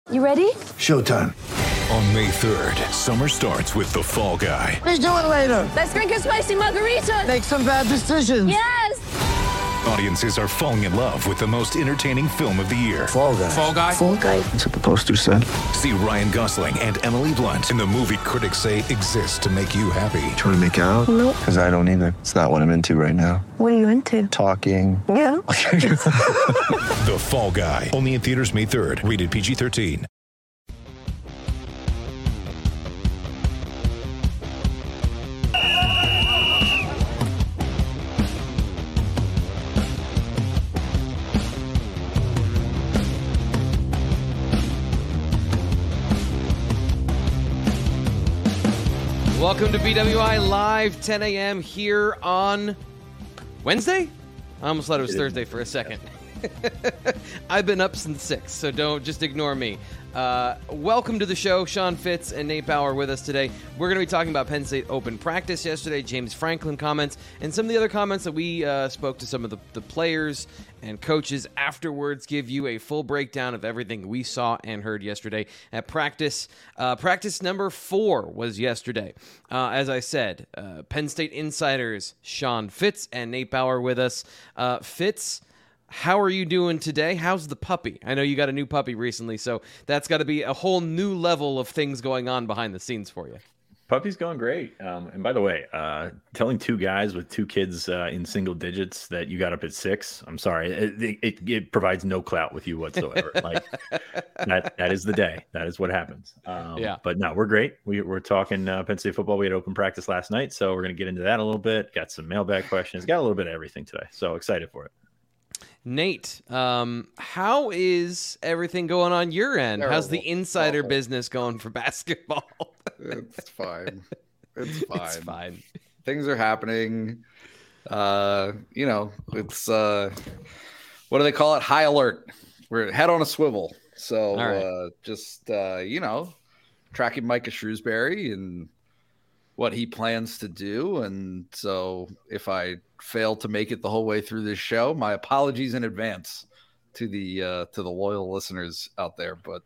You ready? Showtime. On May 3rd, summer starts with The Fall Guy. Let's do it later. Let's drink a spicy margarita. Make some bad decisions. Yes! Audiences are falling in love with the most entertaining film of the year. Fall Guy. Fall Guy? Fall guy. That's what the poster said. See Ryan Gosling and Emily Blunt in the movie critics say exists to make you happy. Trying to make it out? Nope. Because I don't either. It's not what I'm into right now. What are you into? Talking. Yeah. The Fall Guy. Only in theaters May 3rd. Rated PG-13. Welcome to BWI Live, 10 a.m. here on Wednesday? I almost thought it was Thursday for a second. I've been up since 6, so don't just ignore me. Welcome to the show. Sean Fitz and Nate Bauer with us today. We're going to be talking about Penn State open practice yesterday, James Franklin comments, and some of the other comments that we spoke to some of the players and coaches afterwards, give you a full breakdown of everything we saw and heard yesterday at practice. Practice number 4 was yesterday. As I said, Penn State insiders Sean Fitz and Nate Bauer with us. Fitz, how are you doing today? How's the puppy? I know you got a new puppy recently, so that's got to be a whole new level of things going on behind the scenes for you. Puppy's going great. And by the way, telling two guys with two kids in single digits that you got up at 6, I'm sorry, it provides no clout with you whatsoever. Like that is the day. That is what happens. Yeah. But no, we're great. We're talking Penn State football. We had open practice last night, so we're going to get into that a little bit. Got some mailbag questions. Got a little bit of everything today. So excited for it. Nate, how is everything going on your end? Terrible. How's the insider Awful. business going for basketball? It's fine. It's fine. It's fine. Things are happening. It's what do they call it? High alert. We're head on a swivel. So All right. tracking Micah Shrewsbury and what he plans to do. And so if I fail to make it the whole way through this show, my apologies in advance to the loyal listeners out there. But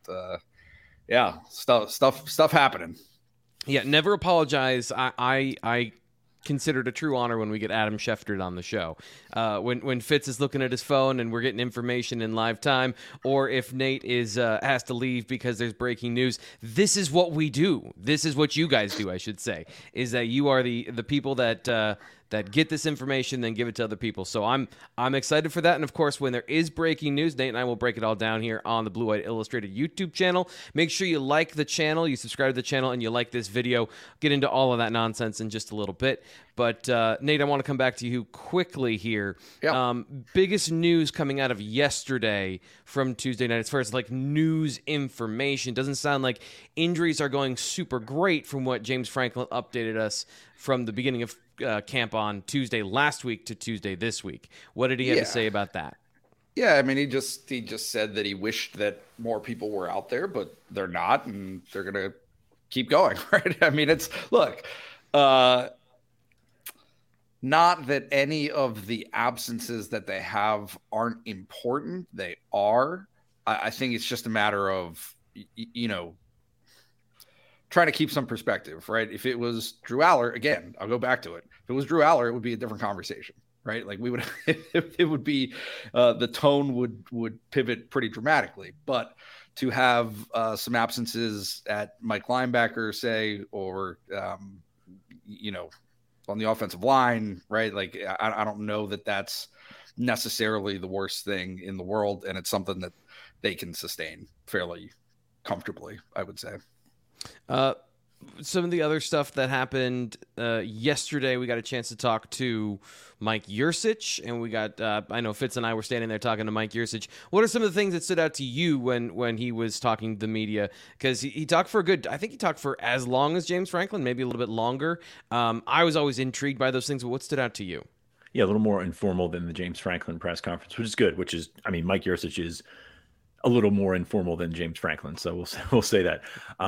stuff happening. Yeah, never apologize. I consider it a true honor when we get Adam Schefter on the show. When Fitz is looking at his phone and we're getting information in live time, or if Nate is has to leave because there's breaking news, this is what we do. This is what you guys do, I should say, is that you are the people that get this information, then give it to other people. So I'm excited for that. And of course, when there is breaking news, Nate and I will break it all down here on the Blue White Illustrated YouTube channel. Make sure you like the channel, you subscribe to the channel, and you like this video. Get into all of that nonsense in just a little bit. But Nate, I want to come back to you quickly here. Yep. Biggest news coming out of yesterday from Tuesday night, as far as like news information, doesn't sound like injuries are going super great from what James Franklin updated us from the beginning of camp on Tuesday last week to Tuesday this week. What did he have to say about that? Yeah, I mean, he just said that he wished that more people were out there, but they're not, and they're gonna keep going, right? I mean, not that any of the absences that they have aren't important. They are. I think it's just a matter of trying to keep some perspective, right? If it was Drew Aller, again, I'll go back to it. If it was Drew Aller, it would be a different conversation, right? Like we would, it would be, the tone would pivot pretty dramatically. But to have some absences at Mike linebacker, say, or on the offensive line, right? Like I don't know that that's necessarily the worst thing in the world, and it's something that they can sustain fairly comfortably, I would say. Some of the other stuff that happened yesterday, we got a chance to talk to Mike Yurcich, and we got I know Fitz and I were standing there talking to Mike Yurcich. What are some of the things that stood out to you when he was talking to the media? Because he talked for I think he talked for as long as James Franklin, maybe a little bit longer. I was always intrigued by those things, but what stood out to you? Yeah, a little more informal than the James Franklin press conference, which is good. Mike Yurcich is a little more informal than James Franklin. So we'll say that.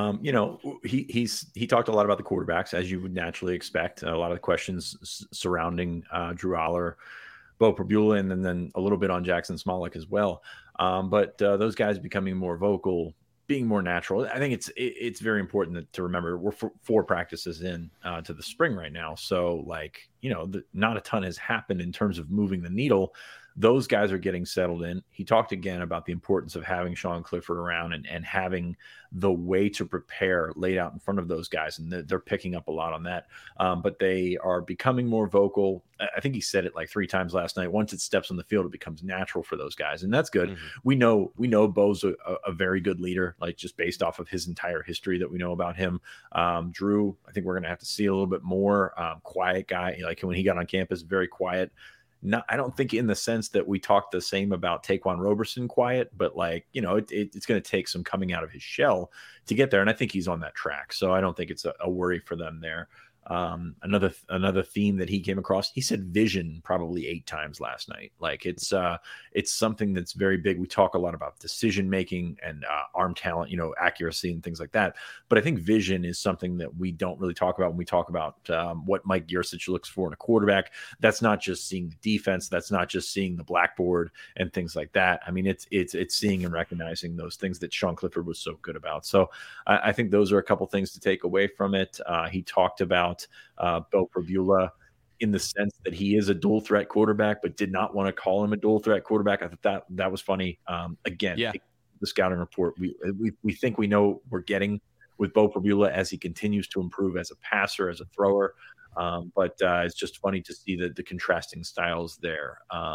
He talked a lot about the quarterbacks, as you would naturally expect. A lot of the questions surrounding Drew Aller, Bo Prabula, and then a little bit on Jackson Smolik as well. But those guys becoming more vocal being more natural. I think it's very important to remember we're 4 practices in to the spring right now. So like, not a ton has happened in terms of moving the needle. Those guys are getting settled in. He talked again about the importance of having Sean Clifford around and having the way to prepare laid out in front of those guys. And they're picking up a lot on that. But they are becoming more vocal. I think he said it like 3 times last night. Once it steps on the field, it becomes natural for those guys. And that's good. Mm-hmm. We know Bo's a very good leader, like just based off of his entire history that we know about him. Drew, I think we're going to have to see a little bit more. Quiet guy. Like when he got on campus, very quiet. I don't think in the sense that we talked the same about Taquan Roberson quiet, but like, it's going to take some coming out of his shell to get there. And I think he's on that track. So I don't think it's a worry for them there. Another theme that he came across, he said vision probably 8 times last night. Like it's something that's very big. We talk a lot about decision making and arm talent, accuracy and things like that. But I think vision is something that we don't really talk about when we talk about what Mike Yurcich looks for in a quarterback. That's not just seeing the defense. That's not just seeing the blackboard and things like that. I mean, it's seeing and recognizing those things that Sean Clifford was so good about. So I think those are a couple things to take away from it. He talked about Beau Pribula in the sense that he is a dual threat quarterback, but did not want to call him a dual threat quarterback. I thought that was funny. Again, the scouting report, we think we know we're getting with Beau Pribula as he continues to improve as a passer, as a thrower. But it's just funny to see the contrasting styles there.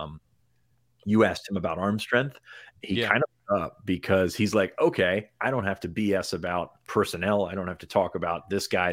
You asked him about arm strength. He kind of up because he's like, okay, I don't have to BS about personnel. I don't have to talk about this guy,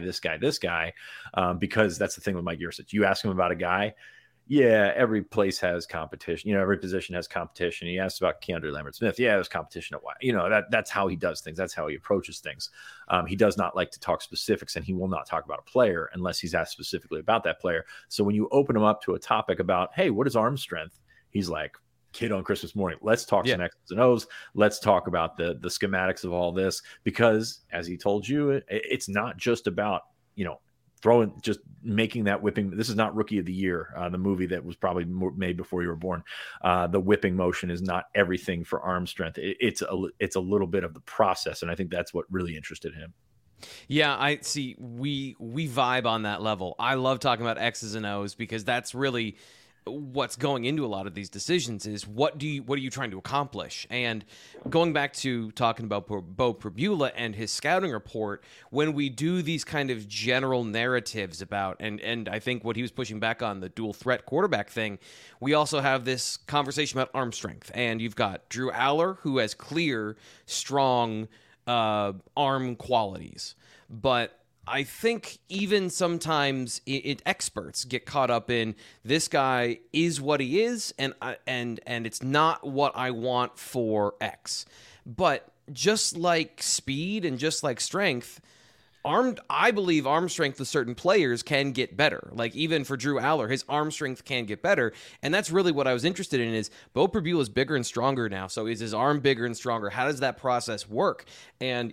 because that's the thing with Mike Yurcich. You ask him about a guy, every place has competition. Every position has competition. He asked about Keandre Lambert-Smith. There's competition at why. That's how he does things. That's how he approaches things. He does not like to talk specifics, and he will not talk about a player unless he's asked specifically about that player. So when you open him up to a topic about, hey, what is arm strength? He's like, kid on Christmas morning. Let's talk some X's and O's. Let's talk about the schematics of all this, because as he told you, it's not just about, just making that whipping. This is not Rookie of the Year, the movie that was probably made before you were born. The whipping motion is not everything for arm strength. It's a little bit of the process. And I think that's what really interested him. Yeah, I see. We vibe on that level. I love talking about X's and O's because that's really what's going into a lot of these decisions is what are you trying to accomplish? And going back to talking about Beau Pribula and his scouting report, when we do these kind of general narratives about, and I think what he was pushing back on, the dual threat quarterback thing, we also have this conversation about arm strength. And you've got Drew Aller, who has clear, strong arm qualities. But I think even sometimes experts get caught up in this guy is what he is, and it's not what I want for X. But just like speed and just like strength, I believe arm strength with certain players can get better. Like even for Drew Aller, his arm strength can get better, and that's really what I was interested in. Is Beau Pribula is bigger and stronger now, so is his arm bigger and stronger? How does that process work? And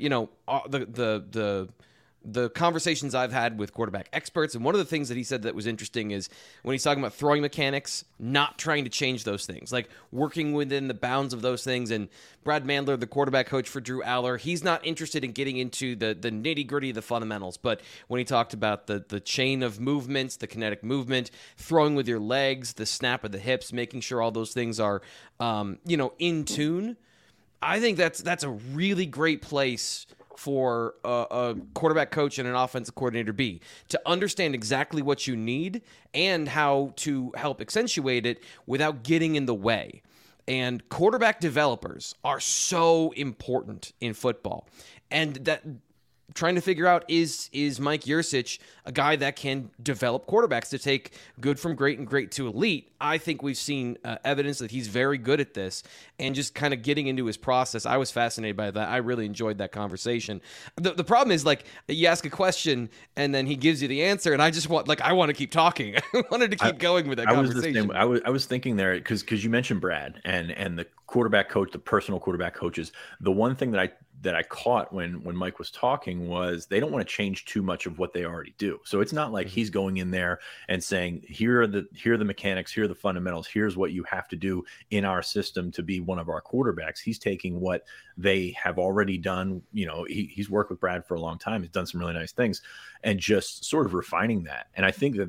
the conversations I've had with quarterback experts, and one of the things that he said that was interesting is when he's talking about throwing mechanics, not trying to change those things, like working within the bounds of those things. And Brad Mandler, the quarterback coach for Drew Aller, he's not interested in getting into the nitty-gritty of the fundamentals. But when he talked about the chain of movements, the kinetic movement, throwing with your legs, the snap of the hips, making sure all those things are in tune, I think that's a really great place for a quarterback coach and an offensive coordinator to understand exactly what you need and how to help accentuate it without getting in the way. And quarterback developers are so important in football. And that trying to figure out is Mike Yurcich a guy that can develop quarterbacks to take good from great and great to elite. I think we've seen evidence that he's very good at this, and just kind of getting into his process. I was fascinated by that. I really enjoyed that conversation. The problem is, like, you ask a question and then he gives you the answer, and I want to keep talking. I wanted to keep going with that conversation. I was thinking there because you mentioned Brad and the quarterback coach, the personal quarterback coaches. The one thing that I that I caught when Mike was talking was they don't want to change too much of what they already do. So it's not like he's going in there and saying, here are the mechanics, here are the fundamentals, here's what you have to do in our system to be one of our quarterbacks. He's taking what they have already done. You know, he's worked with Brad for a long time. He's done some really nice things and just sort of refining that. And I think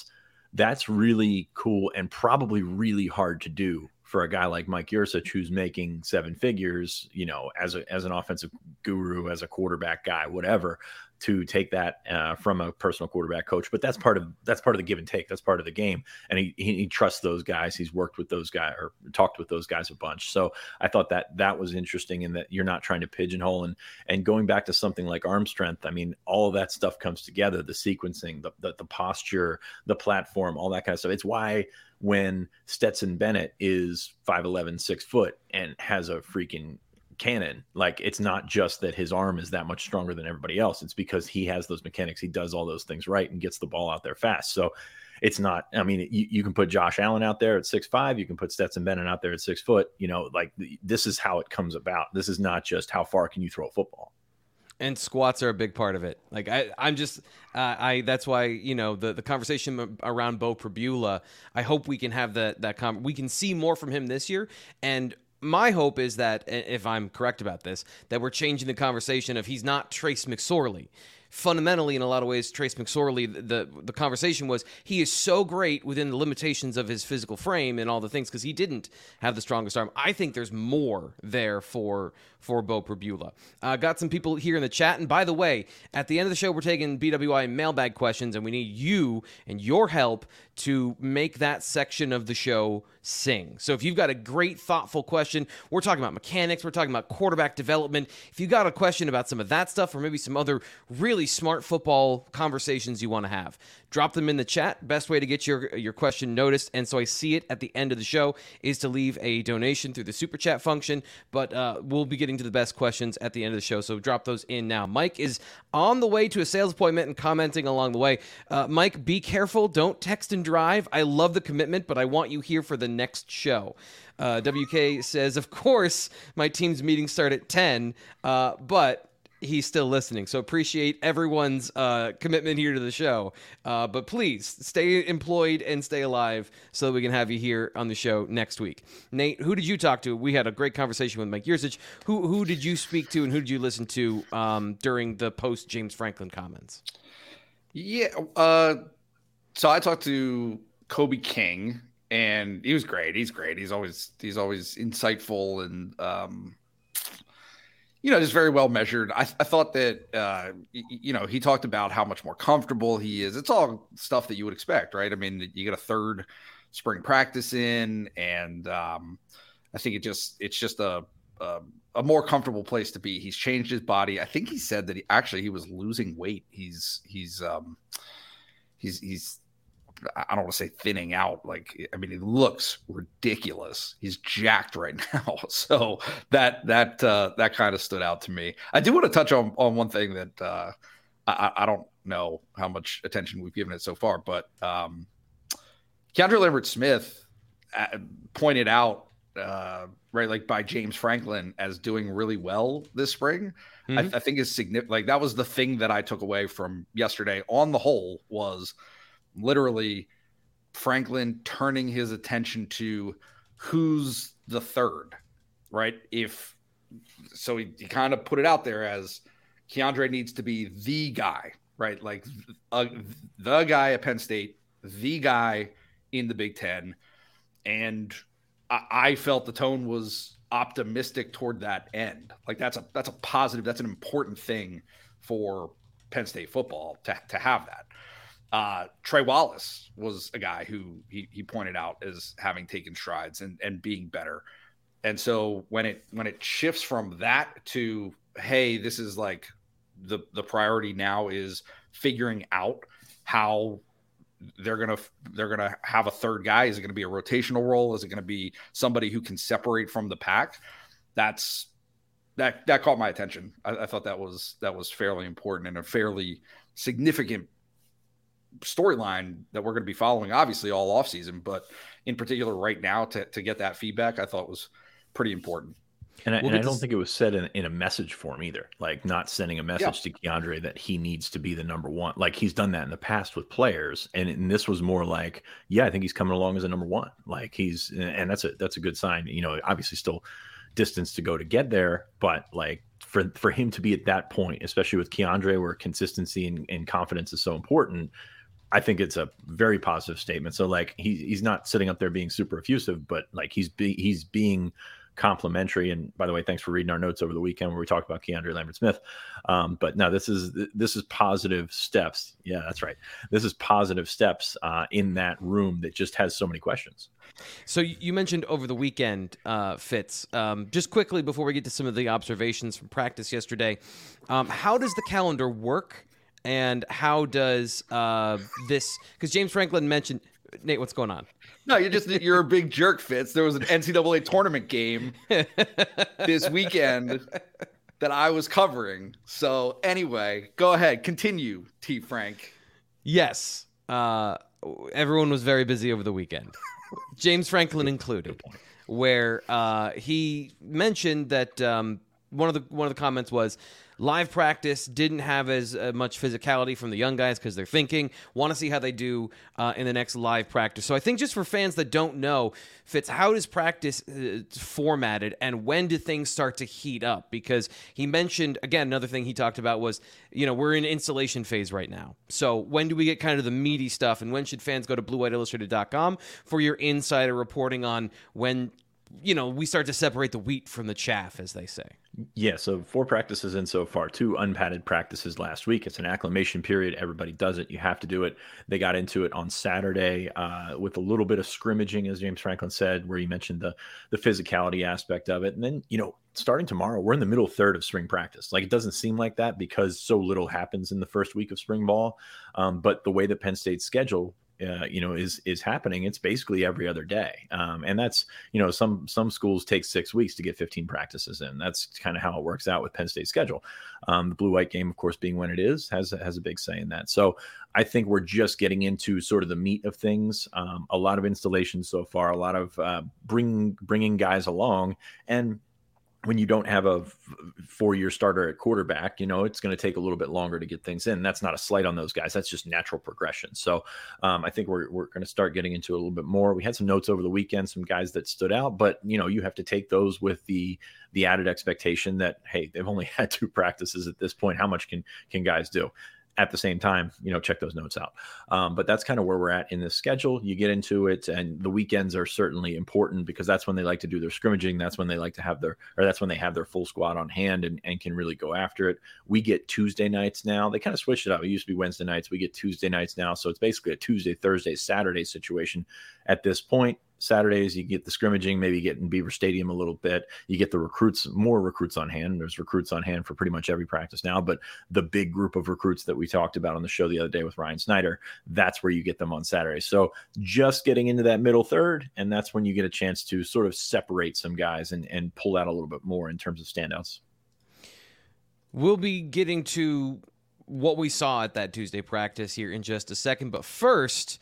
that's really cool and probably really hard to do for a guy like Mike Yurcich, who's making seven figures, you know, as an offensive guru, as a quarterback guy, whatever, to take that from a personal quarterback coach. But that's part of the give and take. That's part of the game. And he trusts those guys. He's worked with those guys or talked with those guys a bunch. So I thought that was interesting in that you're not trying to pigeonhole and going back to something like arm strength. I mean, all of that stuff comes together, the sequencing, the posture, the platform, all that kind of stuff. It's why when Stetson Bennett is 5'11", 6 foot and has a freaking cannon, like it's not just that his arm is that much stronger than everybody else. It's because he has those mechanics. He does all those things right and gets the ball out there fast. So it's not, I mean, you can put Josh Allen out there at 6'5", you can put Stetson Bennett out there at 6 foot, you know, like this is how it comes about. This is not just how far can you throw a football. And squats are a big part of it. Like I'm just, that's why, you know, the conversation around Beau Pribula, I hope we can have we can see more from him this year. And my hope is that, if I'm correct about this, that we're changing the conversation of he's not Trace McSorley. Fundamentally, in a lot of ways, Trace McSorley, the conversation was he is so great within the limitations of his physical frame and all the things because he didn't have the strongest arm. I think there's more there for Beau Pribula. Got some people here in the chat. And by the way, at the end of the show, we're taking BWI mailbag questions, and we need you and your help to make that section of the show sing. So if you've got a great, thoughtful question, we're talking about mechanics, we're talking about quarterback development. If you've got a question about some of that stuff or maybe some other really smart football conversations you want to have, drop them in the chat. Best way to get your question noticed, and so I see it at the end of the show, is to leave a donation through the Super Chat function. But we'll be getting to the best questions at the end of the show, so drop those in now. Mike is on the way to a sales appointment and commenting along the way. Mike, be careful. Don't text and drive. I love the commitment, but I want you here for the next show. WK says, of course, my team's meetings start at 10, but he's still listening. So appreciate everyone's commitment here to the show. But please stay employed and stay alive so that we can have you here on the show next week. Nate, who did you talk to? We had a great conversation with Mike Yurcich. Who did you speak to and who did you listen to during the post James Franklin comments? Yeah. So I talked to Kobe King, and he was great. He's great. He's always insightful and, just very well measured. I thought that, he talked about how much more comfortable he is. It's all stuff that you would expect, right? I mean, you get a third spring practice in, and I think it's just a more comfortable place to be. He's changed his body. I think he said that he was losing weight. He's I don't want to say thinning out. Like, I mean, he looks ridiculous. He's jacked right now. So that kind of stood out to me. I do want to touch on one thing that I don't know how much attention we've given it so far, but Keandre Lambert-Smith pointed out, right, like by James Franklin as doing really well this spring. Mm-hmm. I think is significant. Like, that was the thing that I took away from yesterday on the whole was literally Franklin turning his attention to who's the third, right? So he kind of put it out there as Keandre needs to be the guy, right? Like the guy at Penn State, the guy in the Big Ten. And I felt the tone was optimistic toward that end. Like that's a positive, that's an important thing for Penn State football to have that. Trey Wallace was a guy who he pointed out as having taken strides and being better. And so when it shifts from that to, hey, this is like the priority now is figuring out how they're gonna have a third guy. Is it going to be a rotational role? Is it going to be somebody who can separate from the pack? That caught my attention. I thought that was fairly important and a fairly significant storyline that we're going to be following, obviously all off season, but in particular right now to get that feedback, I thought was pretty important. And I don't think it was said in a message form either. Like not sending a message to Keandre that he needs to be the number one. Like he's done that in the past with players, and this was more like, I think he's coming along as a number one. Like and that's a good sign. Obviously still distance to go to get there, but like for him to be at that point, especially with Keandre, where consistency and confidence is so important, I think it's a very positive statement. So like he's not sitting up there being super effusive, but like he's being complimentary. And by the way, thanks for reading our notes over the weekend where we talked about Keandre Lambert-Smith. But no, this is positive steps. Yeah, that's right. This is positive steps in that room that just has so many questions. So you mentioned over the weekend, Fitz. Just quickly before we get to some of the observations from practice yesterday, how does the calendar work? And how does this? Because James Franklin mentioned. Nate, what's going on? No, you're a big jerk, Fitz. There was an NCAA tournament game this weekend that I was covering. So anyway, go ahead, continue, T. Frank. Yes, everyone was very busy over the weekend, James Franklin included, where he mentioned that one of the comments was, live practice didn't have as much physicality from the young guys because they're thinking, want to see how they do in the next live practice. So I think just for fans that don't know, Fitz, how is practice formatted and when do things start to heat up? Because he mentioned, again, another thing he talked about was, we're in installation phase right now. So when do we get kind of the meaty stuff, and when should fans go to BlueWhiteIllustrated.com for your insider reporting on when, we start to separate the wheat from the chaff, as they say? Yeah, so 4 practices in so far, 2 unpadded practices last week. It's an acclimation period. Everybody does it. You have to do it. They got into it on Saturday with a little bit of scrimmaging, as James Franklin said, where he mentioned the physicality aspect of it. And then, starting tomorrow, we're in the middle third of spring practice. Like, it doesn't seem like that because so little happens in the first week of spring ball. But the way that Penn State's schedule is happening, it's basically every other day. And that's, some schools take 6 weeks to get 15 practices in. That's kind of how it works out with Penn State's schedule. The blue-white game, of course, being when it is, has a big say in that. So I think we're just getting into sort of the meat of things. A lot of installations so far, a lot of bringing guys along. And when you don't have a 4-year starter at quarterback, it's going to take a little bit longer to get things in. That's not a slight on those guys. That's just natural progression. So I think we're going to start getting into it a little bit more. We had some notes over the weekend, some guys that stood out, but you have to take those with the added expectation that, hey, they've only had 2 practices at this point. How much can guys do? At the same time, check those notes out. But that's kind of where we're at in this schedule. You get into it, and the weekends are certainly important because that's when they like to do their scrimmaging. That's when they like to have that's when they have their full squad on hand and can really go after it. We get Tuesday nights now. They kind of switched it up. It used to be Wednesday nights. We get Tuesday nights now. So it's basically a Tuesday, Thursday, Saturday situation at this point. Saturdays, you get the scrimmaging, maybe get in Beaver Stadium a little bit. You get the more recruits on hand. There's recruits on hand for pretty much every practice now, but the big group of recruits that we talked about on the show the other day with Ryan Snyder, that's where you get them on Saturday. So just getting into that middle third, and that's when you get a chance to sort of separate some guys and pull out a little bit more in terms of standouts. We'll be getting to what we saw at that Tuesday practice here in just a second, but first,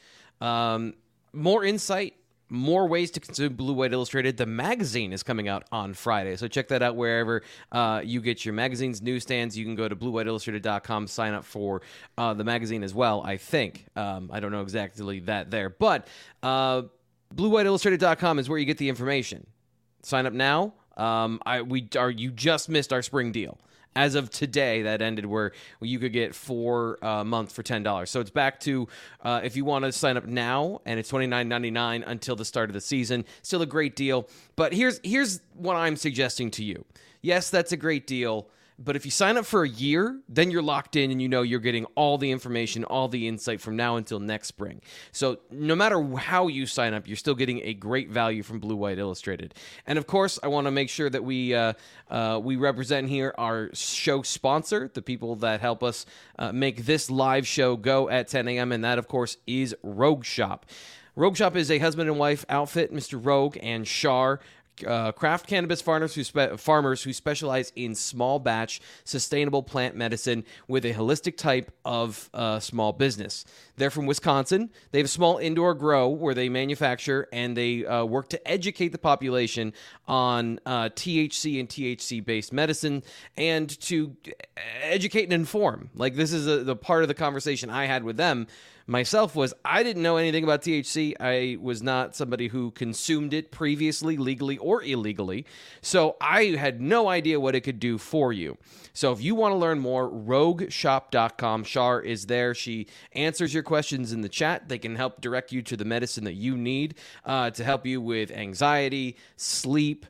more insight, more ways to consume Blue White Illustrated. The magazine is coming out on Friday, so check that out wherever you get your magazines, newsstands. You can go to BlueWhiteIllustrated.com, sign up for the magazine as well, I think. I don't know exactly that there, but BlueWhiteIllustrated.com is where you get the information. Sign up now. You just missed our spring deal. As of today, that ended where you could get 4 months for $10. So it's back to if you want to sign up now, and it's $29.99 until the start of the season. Still a great deal. But here's what I'm suggesting to you. Yes, that's a great deal. But if you sign up for a year, then you're locked in and you're getting all the information, all the insight from now until next spring. So no matter how you sign up, you're still getting a great value from Blue White Illustrated. And of course, I want to make sure that we represent here our show sponsor, the people that help us make this live show go at 10 a.m. And that, of course, is Rogue Shop. Rogue Shop is a husband and wife outfit. Mr. Rogue and Shar craft cannabis farmers who specialize in small batch, sustainable plant medicine with a holistic type of small business. They're from Wisconsin. They have a small indoor grow where they manufacture and they work to educate the population on THC and THC-based medicine and to educate and inform. Like, this is the part of the conversation I had with them myself was I didn't know anything about THC. I was not somebody who consumed it previously, legally or illegally. So I had no idea what it could do for you. So if you want to learn more, rogueshop.com. Shar is there. She answers your questions in the chat. They can help direct you to the medicine that you need to help you with anxiety, sleep,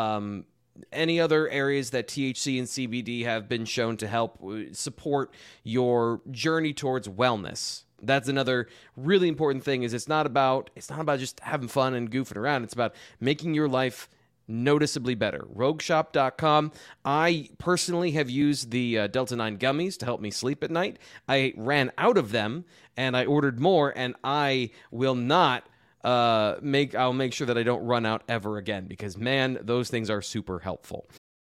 any other areas that THC and CBD have been shown to help support your journey towards wellness. That's another really important thing is it's not about just having fun and goofing around. It's about making your life noticeably better. Rogueshop.com. I personally have used the Delta 9 gummies to help me sleep at night. I ran out of them and I ordered more, and I will not I'll make sure that I don't run out ever again because, man, those things are super helpful.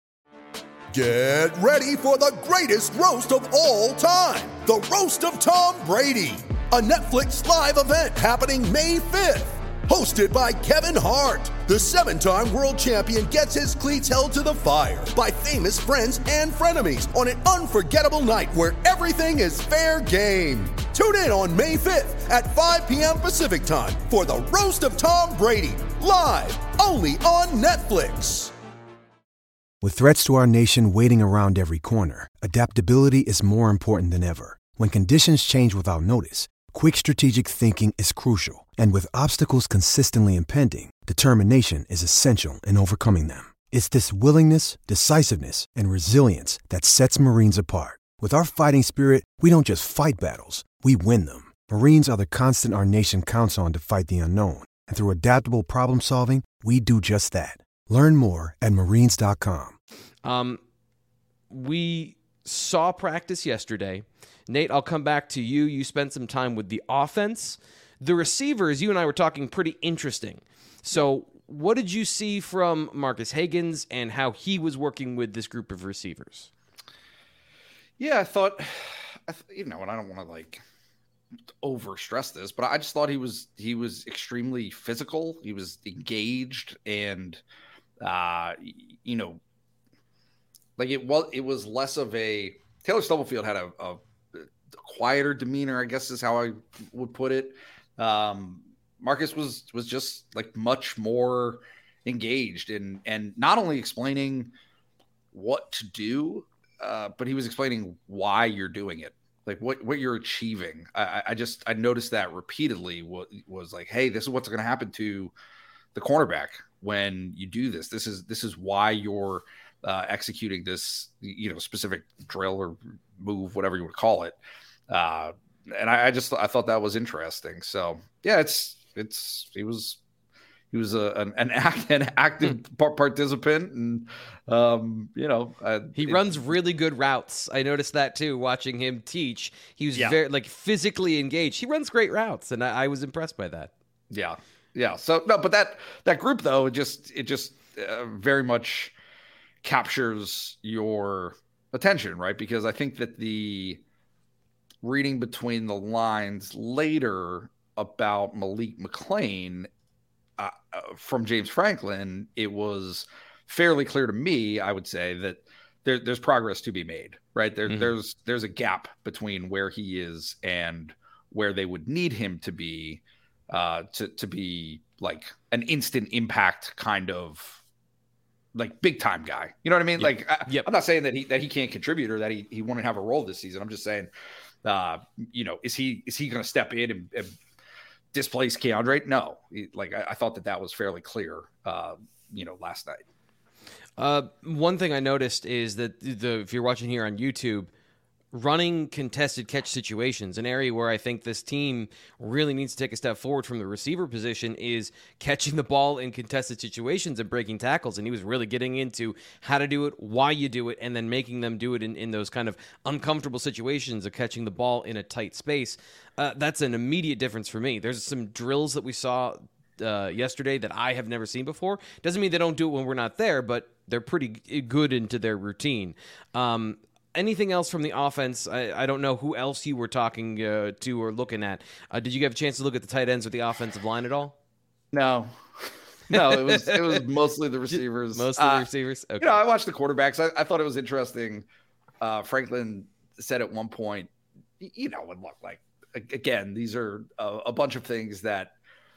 Get ready for the greatest roast of all time, the Roast of Tom Brady, a Netflix live event happening May 5th. Hosted by Kevin Hart, the 7-time world champion gets his cleats held to the fire by famous friends and frenemies on an unforgettable night where everything is fair game. Tune in on May 5th at 5 p.m. Pacific time for the Roast of Tom Brady, live only on Netflix. With threats to our nation waiting around every corner, adaptability is more important than ever. When conditions change without notice, quick strategic thinking is crucial. And with obstacles consistently impending, determination is essential in overcoming them. It's this willingness, decisiveness, and resilience that sets Marines apart. With our fighting spirit, we don't just fight battles, we win them. Marines are the constant our nation counts on to fight the unknown. And through adaptable problem solving, we do just that. Learn more at Marines.com. We saw practice yesterday. Nate, I'll come back to you. You spent some time with the offense. The receivers, you and I were talking, pretty interesting. So what did you see from Marcus Higgins and how he was working with this group of receivers? Yeah, I thought, and I don't want to over stress this, but I just thought he was extremely physical. He was engaged and, it was less of a Taylor Stubblefield had a quieter demeanor, I guess is how I would put it. Marcus was just much more engaged and not only explaining what to do, but he was explaining why you're doing it, like what you're achieving. I noticed that repeatedly was like, hey, this is what's going to happen to the cornerback when you do this. This is why you're executing this, specific drill or move, whatever you would call it. And I thought that was interesting. So yeah, he was an active participant, and he runs really good routes. I noticed that too, watching him teach. He was very physically engaged. He runs great routes, and I was impressed by that. Yeah. So no, but that group though, it just very much captures your attention, right? Because I think that the reading between the lines later about Malik McClain from James Franklin, it was fairly clear to me, I would say, that there's progress to be made, right? There's a gap between where he is and where they would need him to be like an instant impact kind of big time guy. You know what I mean? Yep. I'm not saying that he can't contribute or that he won't have a role this season. I'm just saying, is he going to step in and displace Keandre? No. I thought that was fairly clear, last night. One thing I noticed is that if you're watching here on YouTube, running contested catch situations, an area where I think this team really needs to take a step forward from the receiver position is catching the ball in contested situations and breaking tackles. And he was really getting into how to do it, why you do it, and then making them do it in those kind of uncomfortable situations of catching the ball in a tight space. That's an immediate difference for me. There's some drills that we saw yesterday that I have never seen before. Doesn't mean they don't do it when we're not there, but they're pretty good into their routine. Anything else from the offense? I don't know who else you were talking to or looking at. Did you have a chance to look at the tight ends or the offensive line at all? No, it was mostly the receivers. Mostly the receivers. Okay. I watched the quarterbacks. I thought it was interesting. Franklin said at one point, and look, like, again, these are a bunch of things that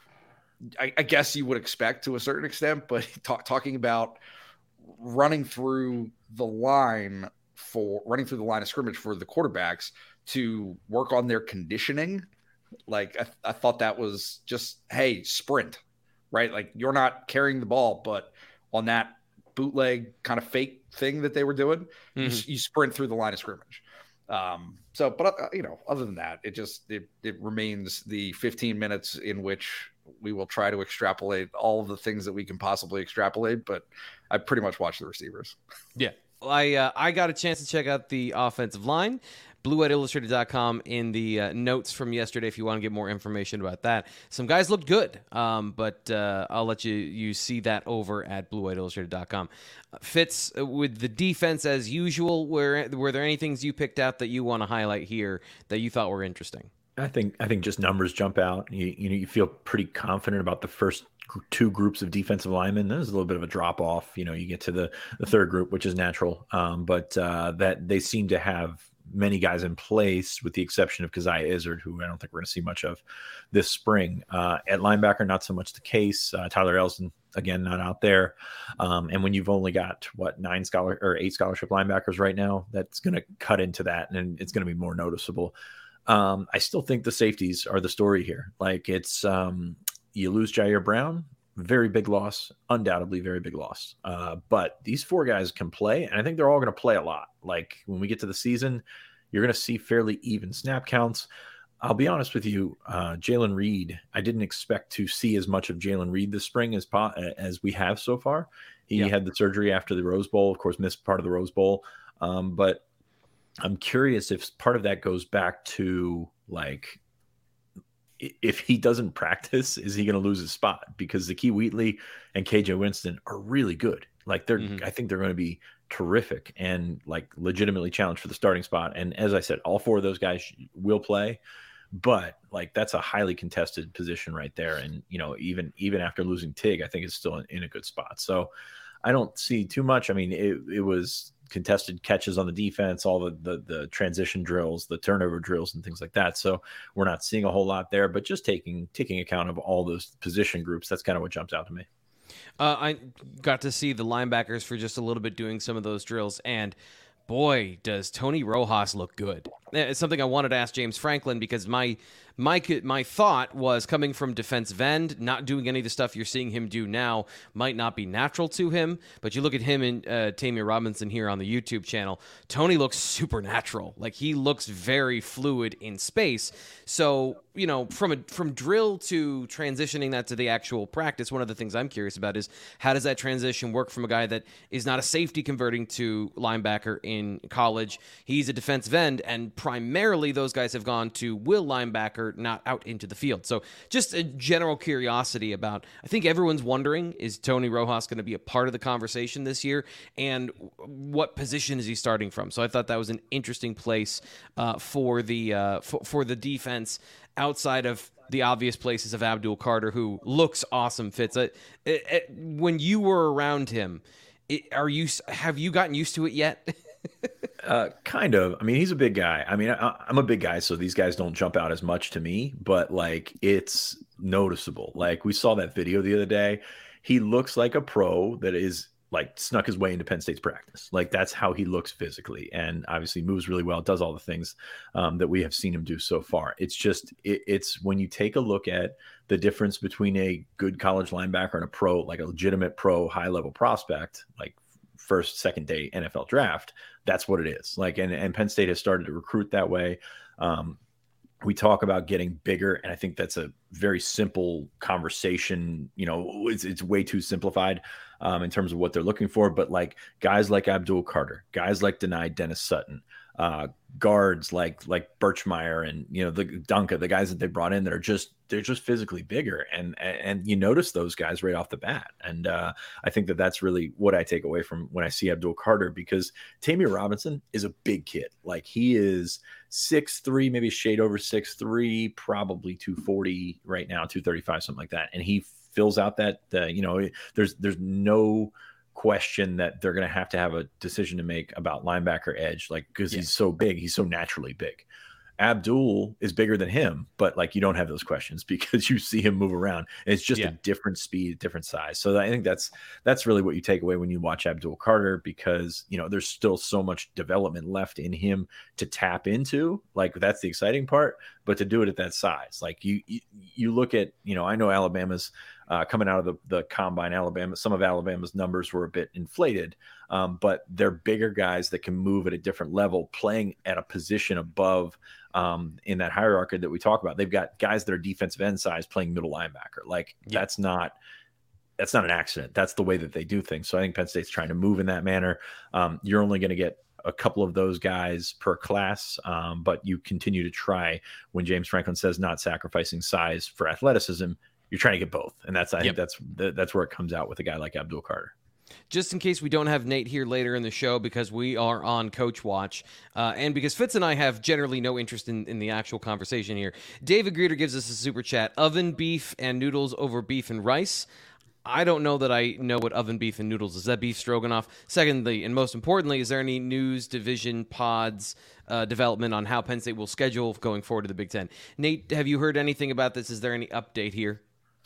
I guess you would expect to a certain extent, but talking about running through the line of scrimmage for the quarterbacks to work on their conditioning. Like, I thought that was just, hey, sprint, right? Like, you're not carrying the ball, but on that bootleg kind of fake thing that they were doing, you sprint through the line of scrimmage. But other than that, it remains the 15 minutes in which we will try to extrapolate all of the things that we can possibly extrapolate, but I pretty much watched the receivers. Yeah. I got a chance to check out the offensive line. BlueWhiteIllustrated.com in the notes from yesterday if you want to get more information about that. Some guys looked good, but I'll let you see that over at BlueWhiteIllustrated.com. Fitz, with the defense as usual, were there any things you picked out that you want to highlight here that you thought were interesting? I think just numbers jump out. You feel pretty confident about the first two groups of defensive linemen. There's a little bit of a drop off. You get to the third group, which is natural. But that they seem to have many guys in place, with the exception of Keziah Izzard, who I don't think we're going to see much of this spring. At linebacker, not so much the case. Tyler Elsdon, again, not out there. And when you've only got 8 scholarship linebackers right now, that's going to cut into that, and it's going to be more noticeable. I still think the safeties are the story here. Like, it's you lose Jair Brown, very big loss, undoubtedly very big loss. But these 4 guys can play, and I think they're all going to play a lot. Like, when we get to the season, you're going to see fairly even snap counts. I'll be honest with you, Jalen Reed, I didn't expect to see as much of Jalen Reed this spring as we have so far. He had the surgery after the Rose Bowl, of course, missed part of the Rose Bowl. But I'm curious if part of that goes back to, like, if he doesn't practice, is he going to lose his spot? Because Zakee Wheatley and KJ Winston are really good. Like, I think they're going to be terrific and, like, legitimately challenged for the starting spot. And as I said, all 4 of those guys will play, but, like, that's a highly contested position right there. And, even after losing Tig, I think it's still in a good spot. So I don't see too much. I mean, it was contested catches on the defense, all the transition drills, the turnover drills, and things like that. So we're not seeing a whole lot there, but just taking account of all those position groups, that's kind of what jumps out to me. I got to see the linebackers for just a little bit doing some of those drills, and boy, does Tony Rojas look good. It's something I wanted to ask James Franklin, because my thought was, coming from defensive end, not doing any of the stuff you're seeing him do now might not be natural to him. But you look at him and Tamir Robinson here on the YouTube channel, Tony looks supernatural. Like, he looks very fluid in space. So, from drill to transitioning that to the actual practice, one of the things I'm curious about is, how does that transition work from a guy that is not a safety converting to linebacker in college? He's a defensive end, and primarily those guys have gone to will linebacker, not out into the field. So just a general curiosity about, I think everyone's wondering, is Tony Rojas going to be a part of the conversation this year, and what position is he starting from? So I thought that was an interesting place for the defense, outside of the obvious places of Abdul Carter, who looks awesome. Fitz, when you were around him, have you gotten used to it yet? Kind of. I mean, he's a big guy. I mean, I'm a big guy, so these guys don't jump out as much to me, but, like, it's noticeable. Like, we saw that video the other day. He looks like a pro that is, like, snuck his way into Penn State's practice. Like, that's how he looks physically, and obviously moves really well, does all the things that we have seen him do so far. It's just, it's when you take a look at the difference between a good college linebacker and a pro, like a legitimate pro high-level prospect, like first, second day NFL draft, that's what it is. Like, and Penn State has started to recruit that way. We talk about getting bigger, and I think that's a very simple conversation. It's way too simplified in terms of what they're looking for. But, like, guys like Abdul Carter, guys like Dennis Sutton, guards like Birchmeyer and the Dunka, the guys that they brought in that are just they're just physically bigger, and you notice those guys right off the bat. And I think that's really what I take away from when I see Abdul Carter, because Tamir Robinson is a big kid. Like, he is 6'3", maybe a shade over 6'3", probably 240 right now, 235, something like that. And he fills out that, there's no question that they're going to have a decision to make about linebacker edge, like, because he's so big, he's so naturally big. Abdul is bigger than him, but like, you don't have those questions because you see him move around. And it's just a different speed, different size. So I think that's really what you take away when you watch Abdul Carter, because, there's still so much development left in him to tap into. Like, that's the exciting part, but to do it at that size, like you look at, I know Alabama's coming out of the combine, some of Alabama's numbers were a bit inflated, but they're bigger guys that can move at a different level, playing at a position above in that hierarchy that we talk about. They've got guys that are defensive end size playing middle linebacker. Like, that's not an accident. That's the way that they do things. So I think Penn State's trying to move in that manner. You're only going to get a couple of those guys per class, but you continue to try. When James Franklin says not sacrificing size for athleticism, you're trying to get both. And I think that's where it comes out with a guy like Abdul Carter. Just in case we don't have Nate here later in the show, because we are on Coach Watch, and because Fitz and I have generally no interest in the actual conversation here, David Greeter gives us a super chat: oven beef and noodles over beef and rice. I don't know that I know what oven beef and noodles is. Is that beef stroganoff? Secondly, and most importantly, is there any news, division, pods, development on how Penn State will schedule going forward to the Big Ten? Nate, have you heard anything about this? Is there any update here?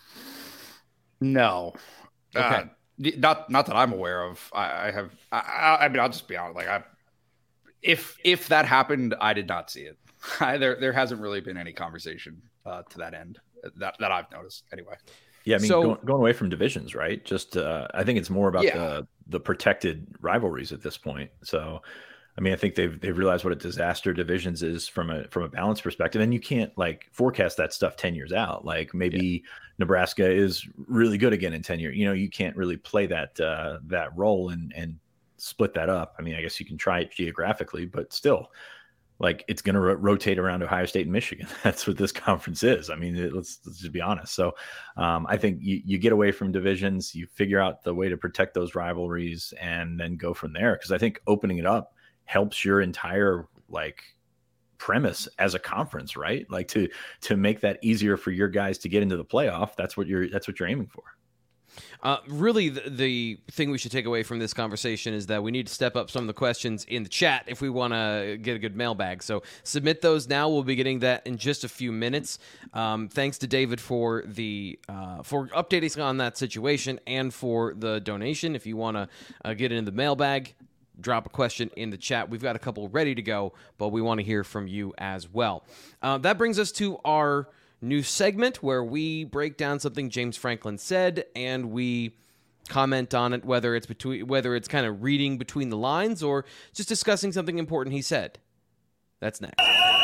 No. Okay. Not that I'm aware of. I mean, I'll just be honest. Like, if that happened, I did not see it. There hasn't really been any conversation to that end that I've noticed anyway. Yeah, I mean, going away from divisions, right? Just I think it's more about the protected rivalries at this point. So, I mean, I think they've realized what a disaster divisions is from a balance perspective, and you can't like forecast that stuff 10 years out. Like, maybe Nebraska is really good again in 10 years. You can't really play that role and split that up. I mean, I guess you can try it geographically, but still, like, it's going to rotate around Ohio State and Michigan. That's what this conference is. I mean, let's just be honest. So I think you get away from divisions, you figure out the way to protect those rivalries, and then go from there. Because I think opening it up helps your entire premise as a conference, right? Like, to make that easier for your guys to get into the playoff. That's what you're aiming for. Really, the thing we should take away from this conversation is that we need to step up some of the questions in the chat if we want to get a good mailbag. So submit those now. We'll be getting that in just a few minutes. Thanks to David for for updating on that situation and for the donation. If you want to get into the mailbag, drop a question in the chat. We've got a couple ready to go, but we want to hear from you as well. That brings us to our new segment where we break down something James Franklin said and we comment on it, whether it's kind of reading between the lines or just discussing something important he said. That's next.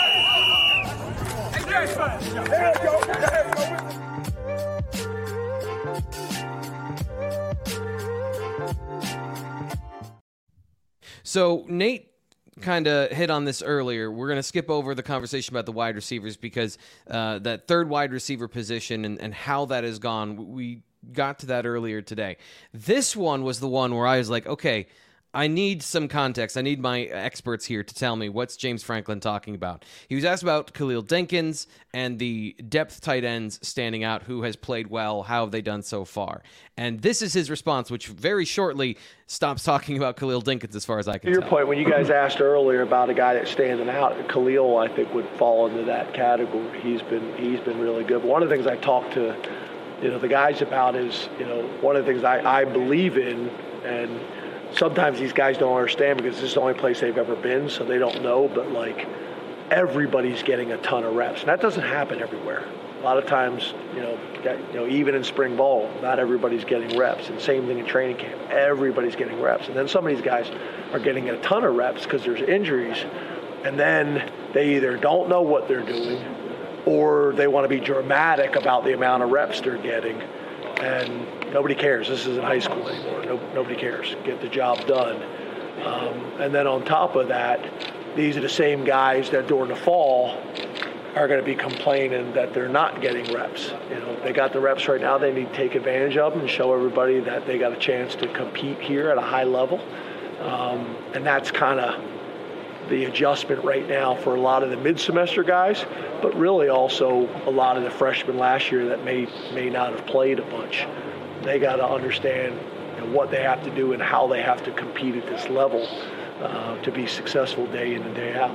So Nate kind of hit on this earlier. We're going to skip over the conversation about the wide receivers because that third wide receiver position and how that has gone, we got to that earlier today. This one was the one where I was like, okay, I need some context. I need my experts here to tell me what's James Franklin talking about. He was asked about Khalil Dinkins and the depth tight ends standing out, who has played well, how have they done so far? And this is his response, which very shortly stops talking about Khalil Dinkins as far as I can tell. To your point, when you guys asked earlier about a guy that's standing out, Khalil, I think, would fall into that category. He's been really good. But one of the things I talked to the guys about is, one of the things I believe in, and sometimes these guys don't understand because this is the only place they've ever been, so they don't know, but everybody's getting a ton of reps. And that doesn't happen everywhere. A lot of times, even in spring ball, not everybody's getting reps. And same thing in training camp. Everybody's getting reps. And then some of these guys are getting a ton of reps because there's injuries. And then they either don't know what they're doing or they want to be dramatic about the amount of reps they're getting. And nobody cares. This isn't high school anymore. Nobody cares. Get the job done. And then on top of that, these are the same guys that during the fall are going to be complaining that they're not getting reps. They got the reps right now. They need to take advantage of them and show everybody that they got a chance to compete here at a high level. And that's kind of the adjustment right now for a lot of the mid-semester guys, but really also a lot of the freshmen last year that may not have played a bunch. They got to understand what they have to do and how they have to compete at this level to be successful day in and day out.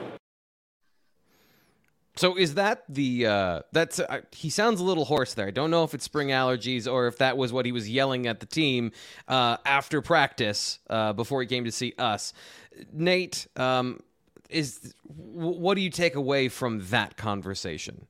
So is that that's he sounds a little hoarse there. I don't know if it's spring allergies or if that was what he was yelling at the team after practice before he came to see us. Nate, what do you take away from that conversation?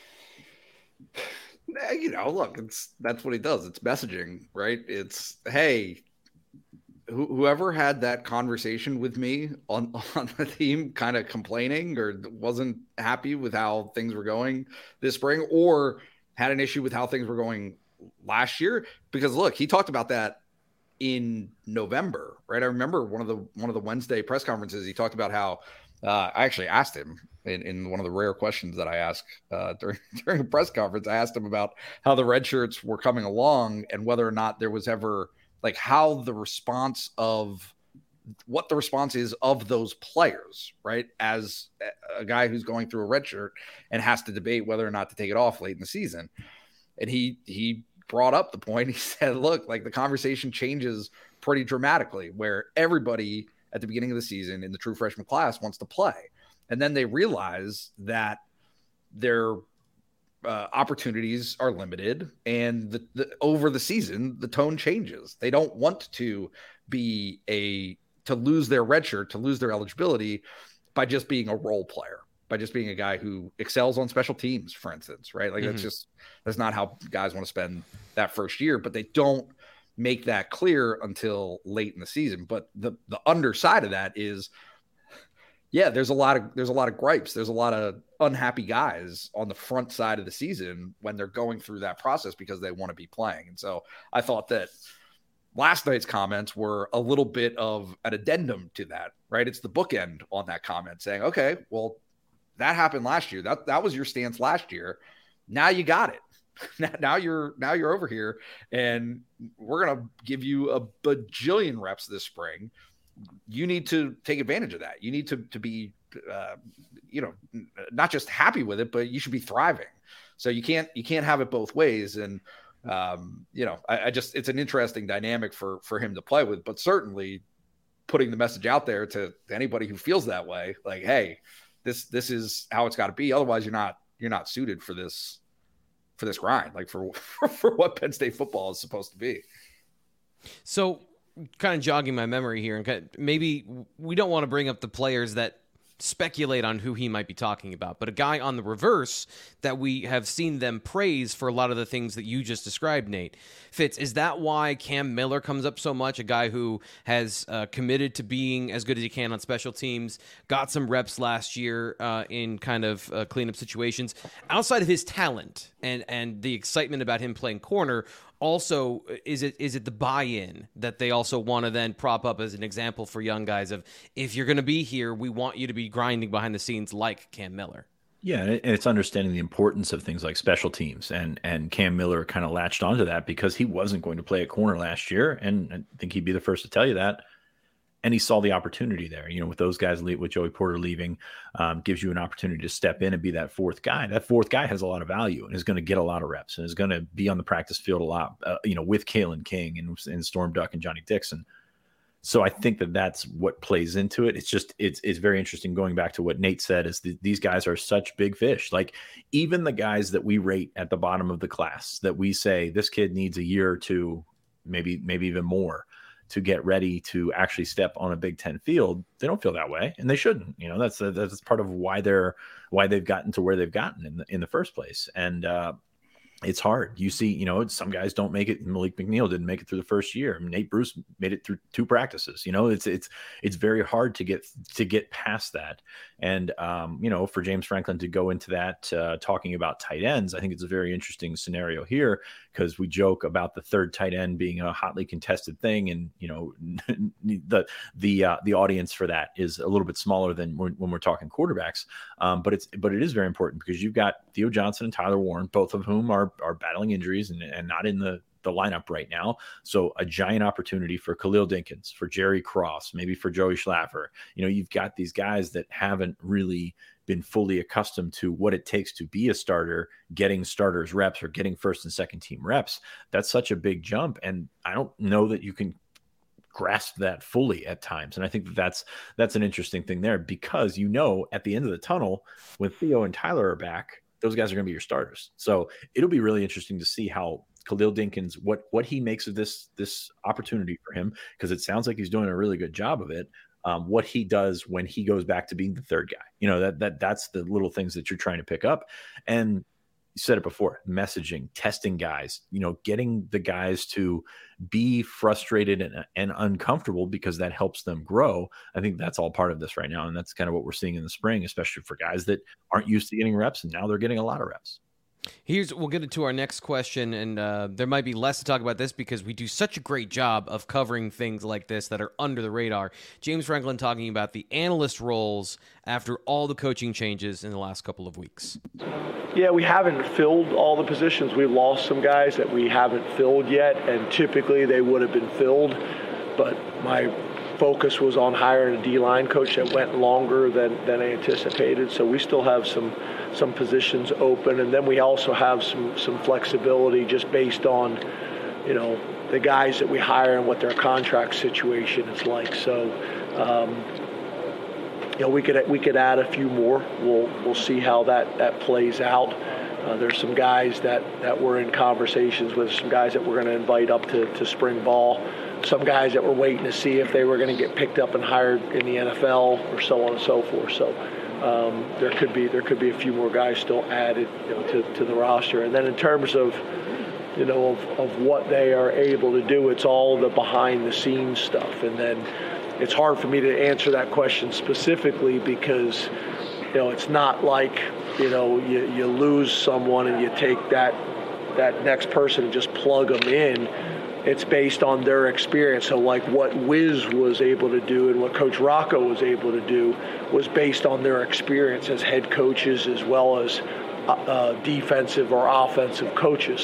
Look, that's what he does. It's messaging, right? It's, hey, whoever had that conversation with me on the team kind of complaining or wasn't happy with how things were going this spring or had an issue with how things were going last year. Because look, he talked about that in November, right? I remember one of the Wednesday press conferences, he talked about how I actually asked him in one of the rare questions that I ask during a press conference. I asked him about how the red shirts were coming along and whether or not there was ever like how the response of what the response is of those players, right? As a guy who's going through a red shirt and has to debate whether or not to take it off late in the season. And he brought up the point. He said, look, like the conversation changes pretty dramatically where everybody at the beginning of the season in the true freshman class wants to play. And then they realize that their opportunities are limited, and over the season, the tone changes. They don't want to lose their red shirt, to lose their eligibility by just being a role player, by just being a guy who excels on special teams, for instance, right? Like that's not how guys want to spend that first year, but they don't make that clear until late in the season. But the underside of that is, yeah, there's a lot of gripes. There's a lot of unhappy guys on the front side of the season when they're going through that process because they want to be playing. And so I thought that last night's comments were a little bit of an addendum to that, right? It's the bookend on that comment saying, okay, well, that happened last year. That was your stance last year. Now you got it. Now you're over here, and we're going to give you a bajillion reps this spring. You need to take advantage of that. You need to be, not just happy with it, but you should be thriving. So you can't have it both ways. And, it's an interesting dynamic for him to play with, but certainly putting the message out there to anybody who feels that way, like, hey, this is how it's got to be. Otherwise you're not suited for this grind, like for what Penn State football is supposed to be. So, kind of jogging my memory here, and maybe we don't want to bring up the players that speculate on who he might be talking about, but a guy on the reverse that we have seen them praise for a lot of the things that you just described, Nate. Fitz, is that why Cam Miller comes up so much? A guy who has committed to being as good as he can on special teams, got some reps last year in kind of cleanup situations. Outside of his talent and the excitement about him playing corner, also, is it the buy-in that they also want to then prop up as an example for young guys of, if you're going to be here, we want you to be grinding behind the scenes like Cam Miller? Yeah, and it's understanding the importance of things like special teams, and Cam Miller kind of latched onto that because he wasn't going to play at corner last year, and I think he'd be the first to tell you that. And he saw the opportunity there, with those guys, with Joey Porter leaving, gives you an opportunity to step in and be that fourth guy. That fourth guy has a lot of value and is going to get a lot of reps and is going to be on the practice field a lot, with Kalen King and Storm Duck and Johnny Dixon. So I think that's what plays into it. It's very interesting going back to what Nate said is these guys are such big fish. Like even the guys that we rate at the bottom of the class that we say this kid needs a year or two, maybe even more, to get ready to actually step on a Big Ten field, they don't feel that way, and they shouldn't. That's part of why they've gotten to where they've gotten in the first place. And it's hard. You see, some guys don't make it. Malik McNeil didn't make it through the first year. Nate Bruce made it through 2 practices. It's very hard to get past that. And for James Franklin to go into that, talking about tight ends, I think it's a very interesting scenario here, because we joke about the third tight end being a hotly contested thing, and the audience for that is a little bit smaller than when we're talking quarterbacks. But it is very important, because you've got Theo Johnson and Tyler Warren, both of whom are battling injuries and not in the lineup right now. So a giant opportunity for Khalil Dinkins, for Jerry Cross, maybe for Joey Schlaffer. You've got these guys that haven't really been fully accustomed to what it takes to be a starter, getting starters reps or getting first and second team reps. That's such a big jump. And I don't know that you can grasp that fully at times. And I think that's an interesting thing there, because at the end of the tunnel, when Theo and Tyler are back, those guys are going to be your starters. So it'll be really interesting to see how Khalil Dinkins, what he makes of this opportunity for him, because it sounds like he's doing a really good job of it. What he does when he goes back to being the third guy, that's the little things that you're trying to pick up. And you said it before, messaging, testing guys, getting the guys to be frustrated and uncomfortable, because that helps them grow. I think that's all part of this right now. And that's kind of what we're seeing in the spring, especially for guys that aren't used to getting reps, and now they're getting a lot of reps. We'll get into our next question, and there might be less to talk about this because we do such a great job of covering things like this that are under the radar. James Franklin talking about the analyst roles after all the coaching changes in the last couple of weeks. Yeah, we haven't filled all the positions. We've lost some guys that we haven't filled yet, and typically they would have been filled, but my focus was on hiring a D-line coach that went longer than I anticipated. So we still have some positions open, and then we also have some flexibility just based on the guys that we hire and what their contract situation is like. So we could add a few more. We'll see how that plays out. There's some guys that we're in conversations with, some guys that we're going to invite up to spring ball, some guys that we're waiting to see if they were going to get picked up and hired in the NFL, or so on and so forth. So there could be a few more guys still added to the roster. And then in terms of what they are able to do, it's all the behind the scenes stuff. And then it's hard for me to answer that question specifically, because it's not like you lose someone and you take that next person and just plug them in. It's based on their experience. So like what Wiz was able to do and what Coach Rocco was able to do was based on their experience as head coaches, as well as defensive or offensive coaches.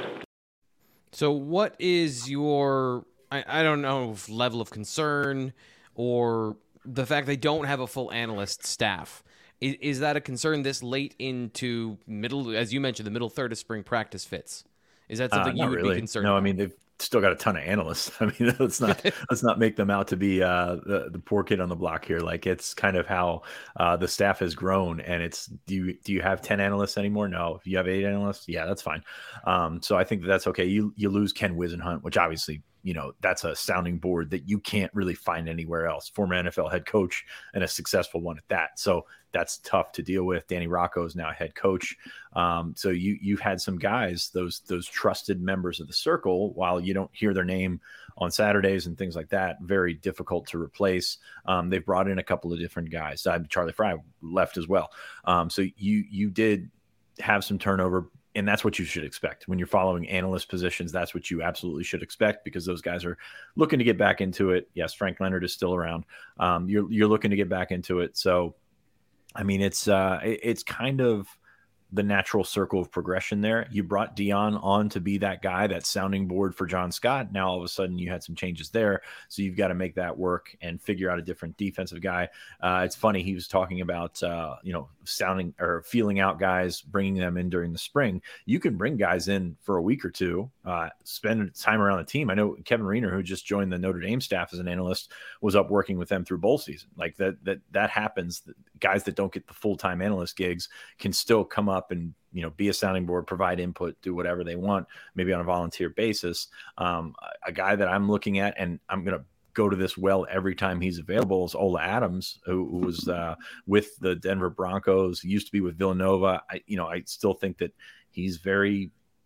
So what is your, I don't know, level of concern, or the fact they don't have a full analyst staff? Is that a concern this late into as you mentioned, the middle third of spring practice fits? Is that something you would be concerned about? No, I mean, they've still got a ton of analysts. I mean, let's not make them out to be the poor kid on the block here. Like, it's kind of how the staff has grown. And it's, do you have 10 analysts anymore? No. If you have 8 analysts, yeah, that's fine. So I think that's okay. You lose Ken Wisenhunt, which obviously, that's a sounding board that you can't really find anywhere else. Former NFL head coach, and a successful one at that. So that's tough to deal with. Danny Rocco is now head coach. So you've had some guys, those trusted members of the circle, while you don't hear their name on Saturdays and things like that, very difficult to replace. They've brought in a couple of different guys. Charlie Fry left as well. So you did have some turnover. And that's what you should expect when you're following analyst positions. That's what you absolutely should expect, because those guys are looking to get back into it. Yes, Frank Leonard is still around. You're looking to get back into it. So, I mean, it's kind of the natural circle of progression there. You brought Dion on to be that guy, that sounding board for John Scott. Now, all of a sudden, you had some changes there. So you've got to make that work and figure out a different defensive guy. It's funny. He was talking about, sounding or feeling out guys, bringing them in during the spring. You can bring guys in for a week or two, spend time around the team. I know Kevin Reiner, who just joined the Notre Dame staff as an analyst, was up working with them through bowl season. Like that happens. Guys that don't get the full-time analyst gigs can still come up and, be a sounding board, provide input, do whatever they want, maybe on a volunteer basis. A guy that I'm looking at, and I'm going to go to this well every time he's available, is Ola Adams, who was with the Denver Broncos, used to be with Villanova. I still think that he's very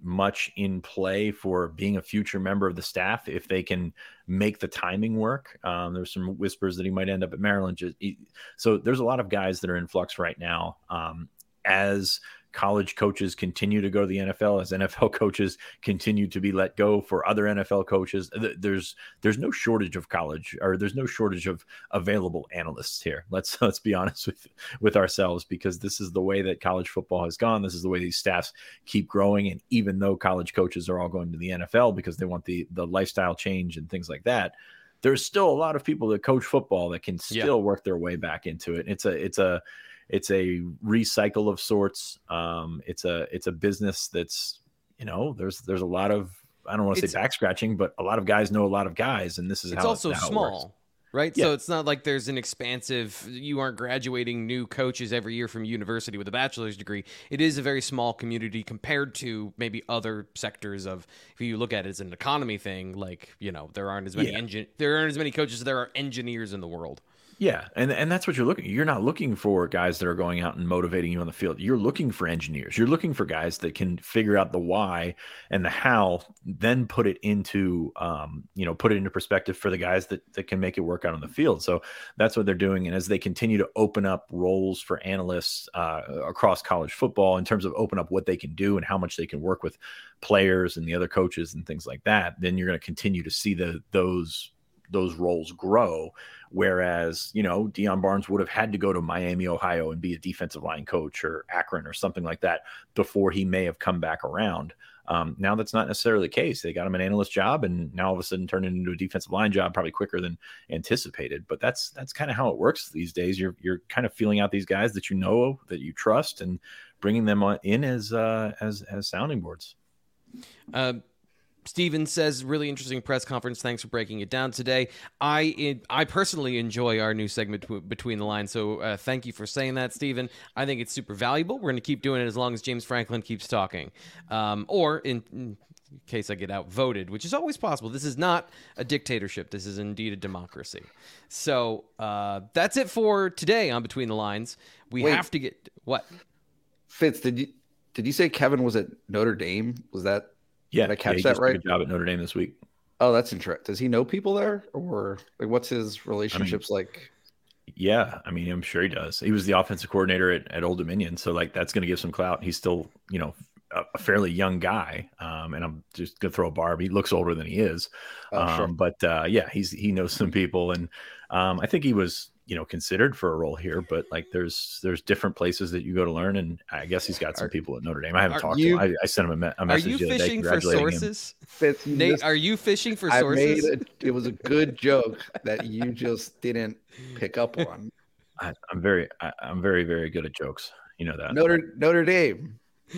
much in play for being a future member of the staff if they can make the timing work. There's some whispers that he might end up at Maryland. So there's a lot of guys that are in flux right now. As college coaches continue to go to the NFL, as NFL coaches continue to be let go for other NFL coaches, there's no shortage of there's no shortage of available analysts here. Let's be honest with ourselves, because this is the way that college football has gone. This is the way these staffs keep growing. And even though college coaches are all going to the NFL because they want the lifestyle change and things like that, there's still a lot of people that coach football that can still work their way back into it. It's a recycle of sorts. It's a business that's, there's a lot of, I don't want to say back scratching, but a lot of guys know a lot of guys, and this is it's also small, right? Yeah. So it's not like there's an expansive, you aren't graduating new coaches every year from university with a bachelor's degree. It is a very small community compared to maybe other sectors of, if you look at it as an economy thing, like, there aren't as many there aren't as many coaches as there are engineers in the world. Yeah, and that's what you're not looking for guys that are going out and motivating you on the field. You're looking for engineers. You're looking for guys that can figure out the why and the how, then put it into perspective for the guys that can make it work out on the field. So that's what they're doing. And as they continue to open up roles for analysts across college football in terms of open up what they can do and how much they can work with players and the other coaches and things like that, then you're going to continue to see those roles grow. Whereas, Deion Barnes would have had to go to Miami, Ohio and be a defensive line coach, or Akron or something like that before he may have come back around. Now that's not necessarily the case. They got him an analyst job and now all of a sudden turned it into a defensive line job probably quicker than anticipated. But that's kind of how it works these days. You're kind of feeling out these guys that that you trust and bringing them in as sounding boards. Steven says, really interesting press conference. Thanks for breaking it down today. I personally enjoy our new segment Between the Lines, so thank you for saying that, Steven. I think it's super valuable. We're going to keep doing it as long as James Franklin keeps talking. Or in case I get outvoted, which is always possible. This is not a dictatorship. This is indeed a democracy. So that's it for today on Between the Lines. We have to get... What? Fitz, did you say Kevin was at Notre Dame? Was that... Yeah, did I catch he that just right? Did a job at Notre Dame this week. Oh, that's interesting. Does he know people there, or what's his relationships like? Yeah, I'm sure he does. He was the offensive coordinator at Old Dominion, so that's going to give some clout. He's still, a fairly young guy, and I'm just going to throw a barb. He looks older than he is, sure. But he knows some people, and I think he was considered for a role here, but there's different places that you go to learn, and I guess he's got some people at Notre Dame. I haven't talked to him. I sent him a message. Are you the other day fishing for sources? Nate, are you fishing for sources? It was a good joke that you just didn't pick up on. I'm very, very good at jokes. You know that. Notre Dame,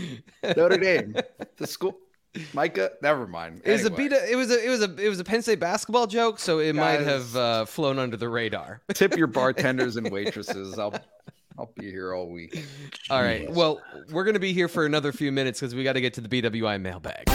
the school. Micah, never mind. Anyway. It was a Penn State basketball joke, so it might have flown under the radar. Tip your bartenders and waitresses. I'll be here all week. All right. Well, we're going to be here for another few minutes because we got to get to the BWI mailbag.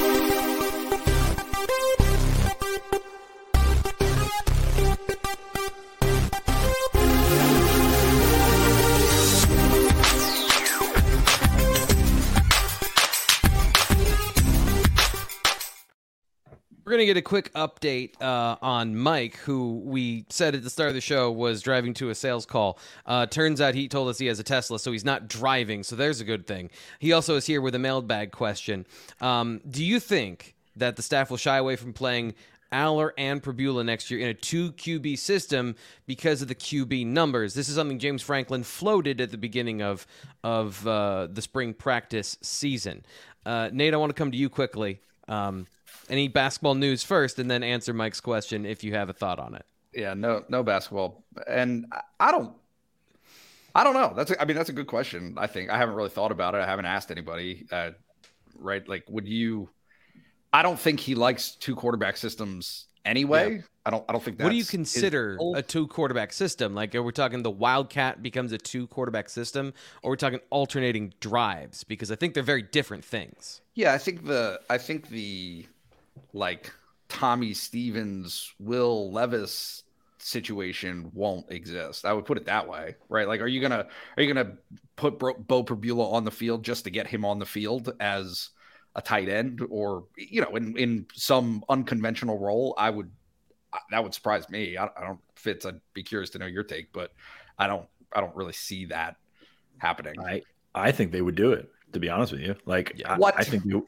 We're going to get a quick update on Mike, who we said at the start of the show was driving to a sales call. Turns out he told us he has a Tesla, so he's not driving, so there's a good thing. He also is here with a mailbag question. Do you think that the staff will shy away from playing Aller and Pribula next year in a 2 QB system because of the QB numbers? This is something James Franklin floated at the beginning of the spring practice season. Nate, I want to come to you quickly. Any basketball news first, and then answer Mike's question if you have a thought on it. Yeah, no basketball, and I don't know. That's a good question. I think I haven't really thought about it. I haven't asked anybody. Right? Like, would you? I don't think he likes 2 quarterback systems anyway. Yeah. I don't think that's... What do you consider a 2 quarterback system? Like, are we talking the Wildcat becomes a 2 quarterback system, or we're talking alternating drives? Because I think they're very different things. Yeah, I think the like Tommy Stevens, Will Levis situation won't exist. I would put it that way, right? Like, are you gonna put Bo Pribula on the field just to get him on the field as a tight end or, in some unconventional role, that would surprise me. I don't, Fitz, I'd be curious to know your take, but I don't really see that happening. I think they would do it, to be honest with you. Like, I think you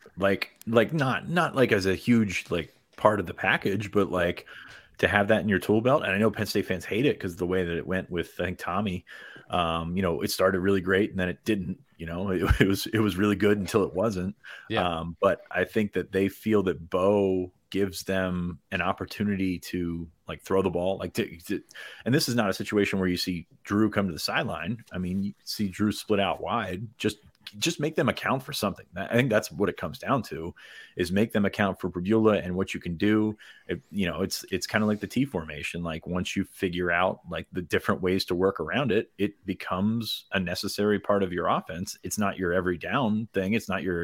not like as a huge like part of the package, but like to have that in your tool belt. And I know Penn State fans hate it because the way that it went with, I think, Tommy, it started really great and then it didn't. It was really good until it wasn't. Yeah. But I think that they feel that Bo gives them an opportunity to like throw the ball, and this is not a situation where you see Drew come to the sideline. I mean, you see Drew split out wide. Just make them account for something. I think that's what it comes down to, is make them account for Pribula and what you can do. It's kind of like the T formation. Like once you figure out like the different ways to work around it, it becomes a necessary part of your offense. It's not your every down thing. It's not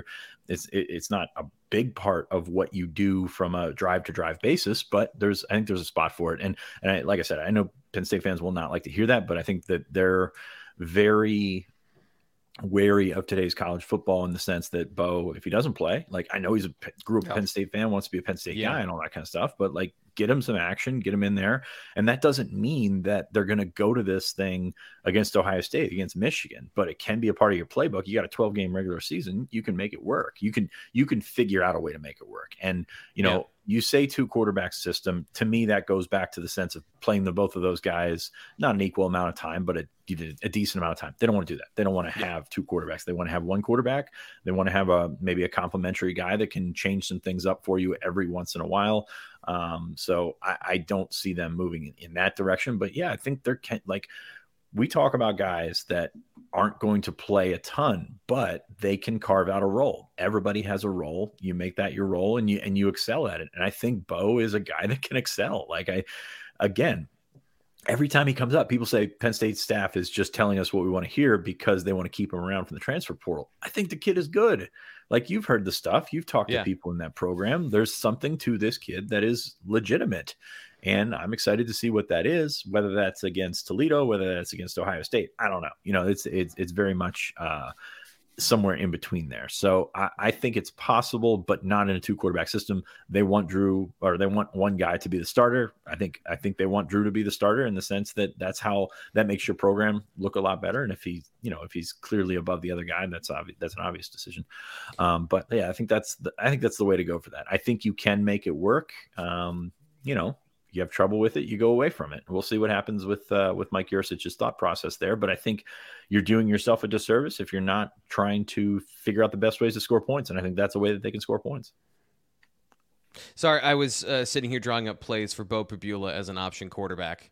a big part of what you do from a drive to drive basis, but I think there's a spot for it. And like I said, I know Penn State fans will not like to hear that, but I think that they're very wary of today's college football in the sense that Bo, if he doesn't play, like I know grew up a Penn State fan, wants to be a Penn State guy and all that kind of stuff, but like get him some action, get him in there. And that doesn't mean that they're going to go to this thing against Ohio State, against Michigan, but it can be a part of your playbook. You got a 12-game regular season. You can make it work. You can figure out a way to make it work. And, you say 2 quarterback system. To me, that goes back to the sense of playing both of those guys, not an equal amount of time, but a decent amount of time. They don't want to do that. They don't want to have 2 quarterbacks. They want to have 1 quarterback. They want to have maybe a complementary guy that can change some things up for you every once in a while. So I don't see them moving in that direction. But yeah, I think we talk about guys that aren't going to play a ton, but they can carve out a role. Everybody has a role. You make that your role and you excel at it. And I think Bo is a guy that can excel. Every time he comes up, people say Penn State staff is just telling us what we want to hear because they want to keep him around from the transfer portal. I think the kid is good. Like, you've heard the stuff. You've talked to people in that program. There's something to this kid that is legitimate. And I'm excited to see what that is, whether that's against Toledo, whether that's against Ohio State. I don't know. It's very much somewhere in between there. So I think it's possible, but not in a 2 quarterback system. They want Drew, or they want one guy to be the starter. I think they want Drew to be the starter in the sense that that's how that makes your program look a lot better. And if he's clearly above the other guy, that's an obvious decision. But yeah, I think that's the way to go for that. I think you can make it work. You have trouble with it, you go away from it. We'll see what happens with Mike Yurcich's thought process there. But I think you're doing yourself a disservice if you're not trying to figure out the best ways to score points. And I think that's a way that they can score points. Sorry, I was sitting here drawing up plays for Bo Pribula as an option quarterback.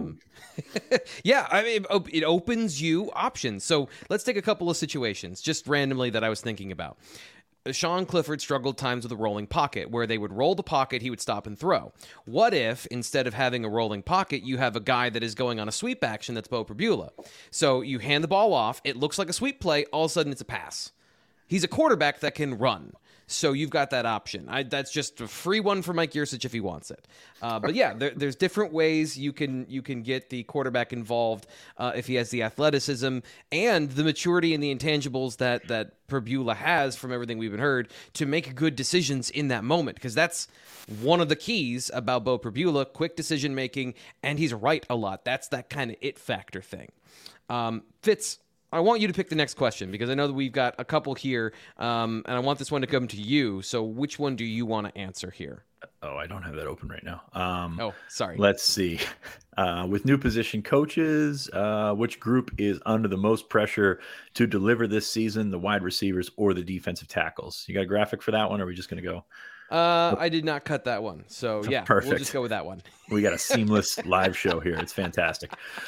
Yeah, I mean, it opens you options. So let's take a couple of situations just randomly that I was thinking about. Sean Clifford struggled times with a rolling pocket, where they would roll the pocket, he would stop and throw. What if, instead of having a rolling pocket, you have a guy that is going on a sweep action that's Bo Pribula? So you hand the ball off, it looks like a sweep play, all of a sudden it's a pass. He's a quarterback that can run. So you've got that option. That's just a free one for Mike Yurcich if he wants it. But yeah, there's different ways you can get the quarterback involved if he has the athleticism and the maturity and the intangibles that Pribula has, from everything we've heard, to make good decisions in that moment. Because that's one of the keys about Bo Pribula, quick decision making, and he's right a lot. That's that kind of it factor thing. Fitz, I want you to pick the next question because I know that we've got a couple here, and I want this one to come to you. So which one do you want to answer here? Oh, I don't have that open right now. Oh, sorry. Let's see. With new position coaches, which group is under the most pressure to deliver this season, the wide receivers or the defensive tackles? You got a graphic for that one, or are we just going to go? I did not cut that one. So, yeah, perfect. We'll just go with that one. We got a seamless live show here. It's fantastic.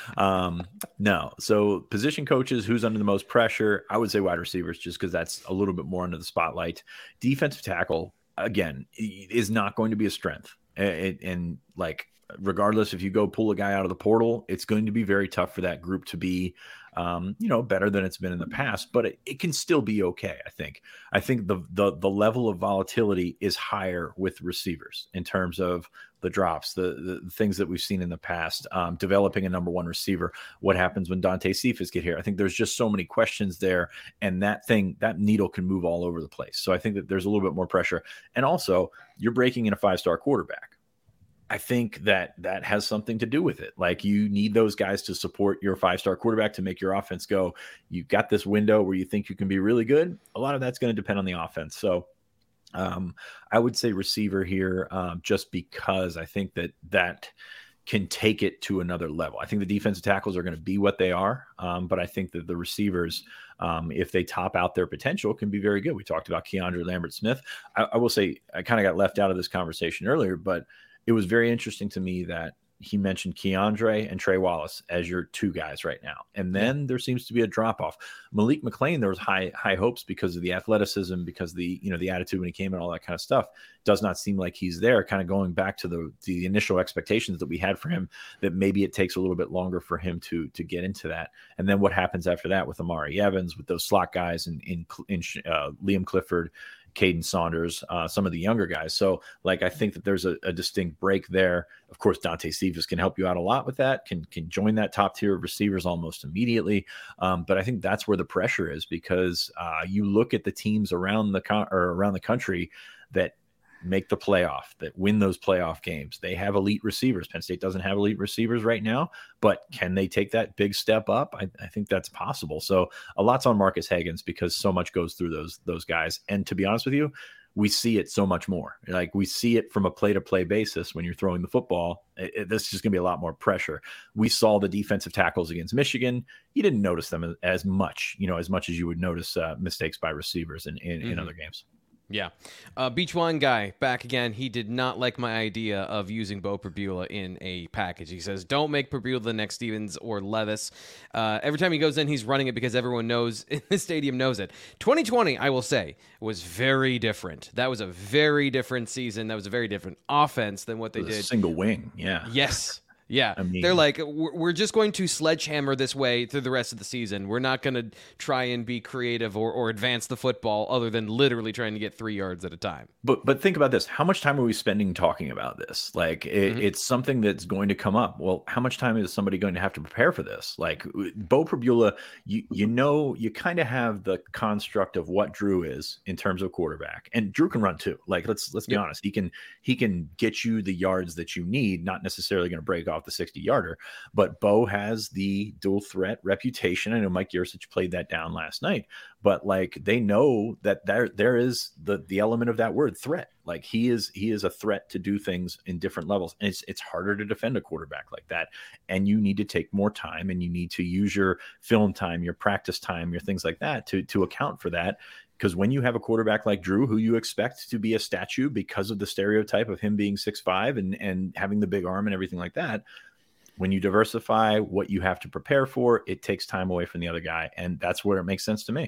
No. So position coaches, who's under the most pressure? I would say wide receivers, just because that's a little bit more under the spotlight. Defensive tackle, again, is not going to be a strength. And regardless, if you go pull a guy out of the portal, it's going to be very tough for that group to be better than it's been in the past, but it can still be okay. I think the level of volatility is higher with receivers in terms of the drops, the things that we've seen in the past, developing a number one receiver. What happens when Dante Cephas get here? I think there's just so many questions there, and that needle can move all over the place. So I think that there's a little bit more pressure. And also, you're breaking in a 5-star quarterback. I think that has something to do with it. Like, you need those guys to support your 5-star quarterback to make your offense go. You've got this window where you think you can be really good. A lot of that's going to depend on the offense. So I would say receiver here, just because I think that can take it to another level. I think the defensive tackles are going to be what they are, but I think that the receivers, if they top out their potential, can be very good. We talked about Keandre Lambert-Smith. I will say I kind of got left out of this conversation earlier, but it was very interesting to me that he mentioned Keandre and Trey Wallace as your two guys right now. And then there seems to be a drop off. Malik McClain, there was high hopes because of the athleticism, because the attitude when he came and all that kind of stuff. Does not seem like he's there, kind of going back to the initial expectations that we had for him, that maybe it takes a little bit longer for him to get into that. And then what happens after that with Amari Evans, with those slot guys in Liam Clifford, Caden Saunders, some of the younger guys. So, like, I think that there's a distinct break there. Of course, Dante Cephas can help you out a lot with that, can join that top tier of receivers almost immediately. But I think that's where the pressure is, because you look at the teams around the country that make the playoff, that win those playoff games. They have elite receivers. Penn State doesn't have elite receivers right now, but can they take that big step up? I think that's possible. So a lot's on Marcus Hagans, because so much goes through those guys. And to be honest with you, we see it so much more. Like, we see it from a play-to-play basis when you're throwing the football. This is just going to be a lot more pressure. We saw the defensive tackles against Michigan. You didn't notice them as much as you would notice mistakes by receivers in other games. Yeah. Beach Wine Guy, back again. He did not like my idea of using Beau Pribula in a package. He says, don't make Pribula the next Stevens or Levis. Every time he goes in, he's running it because everyone knows in the stadium knows it. 2020, I will say, was very different. That was a very different season. That was a very different offense than what they did. Single wing, yeah. Yes. Yeah, they're like, we're just going to sledgehammer this way through the rest of the season. We're not going to try and be creative or advance the football other than literally trying to get 3 yards at a time. But think about this. How much time are we spending talking about this? Like, it's something that's going to come up. Well, how much time is somebody going to have to prepare for this? Like, Beau Pribula, you kind of have the construct of what Drew is in terms of quarterback. And Drew can run too. Like, let's be honest. He can get you the yards that you need, not necessarily going to break off the 60-yarder, but Beau has the dual threat reputation. I know Mike Yurcich played that down last night, but like, they know that there is the element of that word threat. Like, he is a threat to do things in different levels, and it's harder to defend a quarterback like that. And you need to take more time, and you need to use your film time, your practice time, your things like that to account for that. Because when you have a quarterback like Drew, who you expect to be a statue because of the stereotype of him being 6'5" and having the big arm and everything like that, when you diversify what you have to prepare for, it takes time away from the other guy. And that's where it makes sense to me.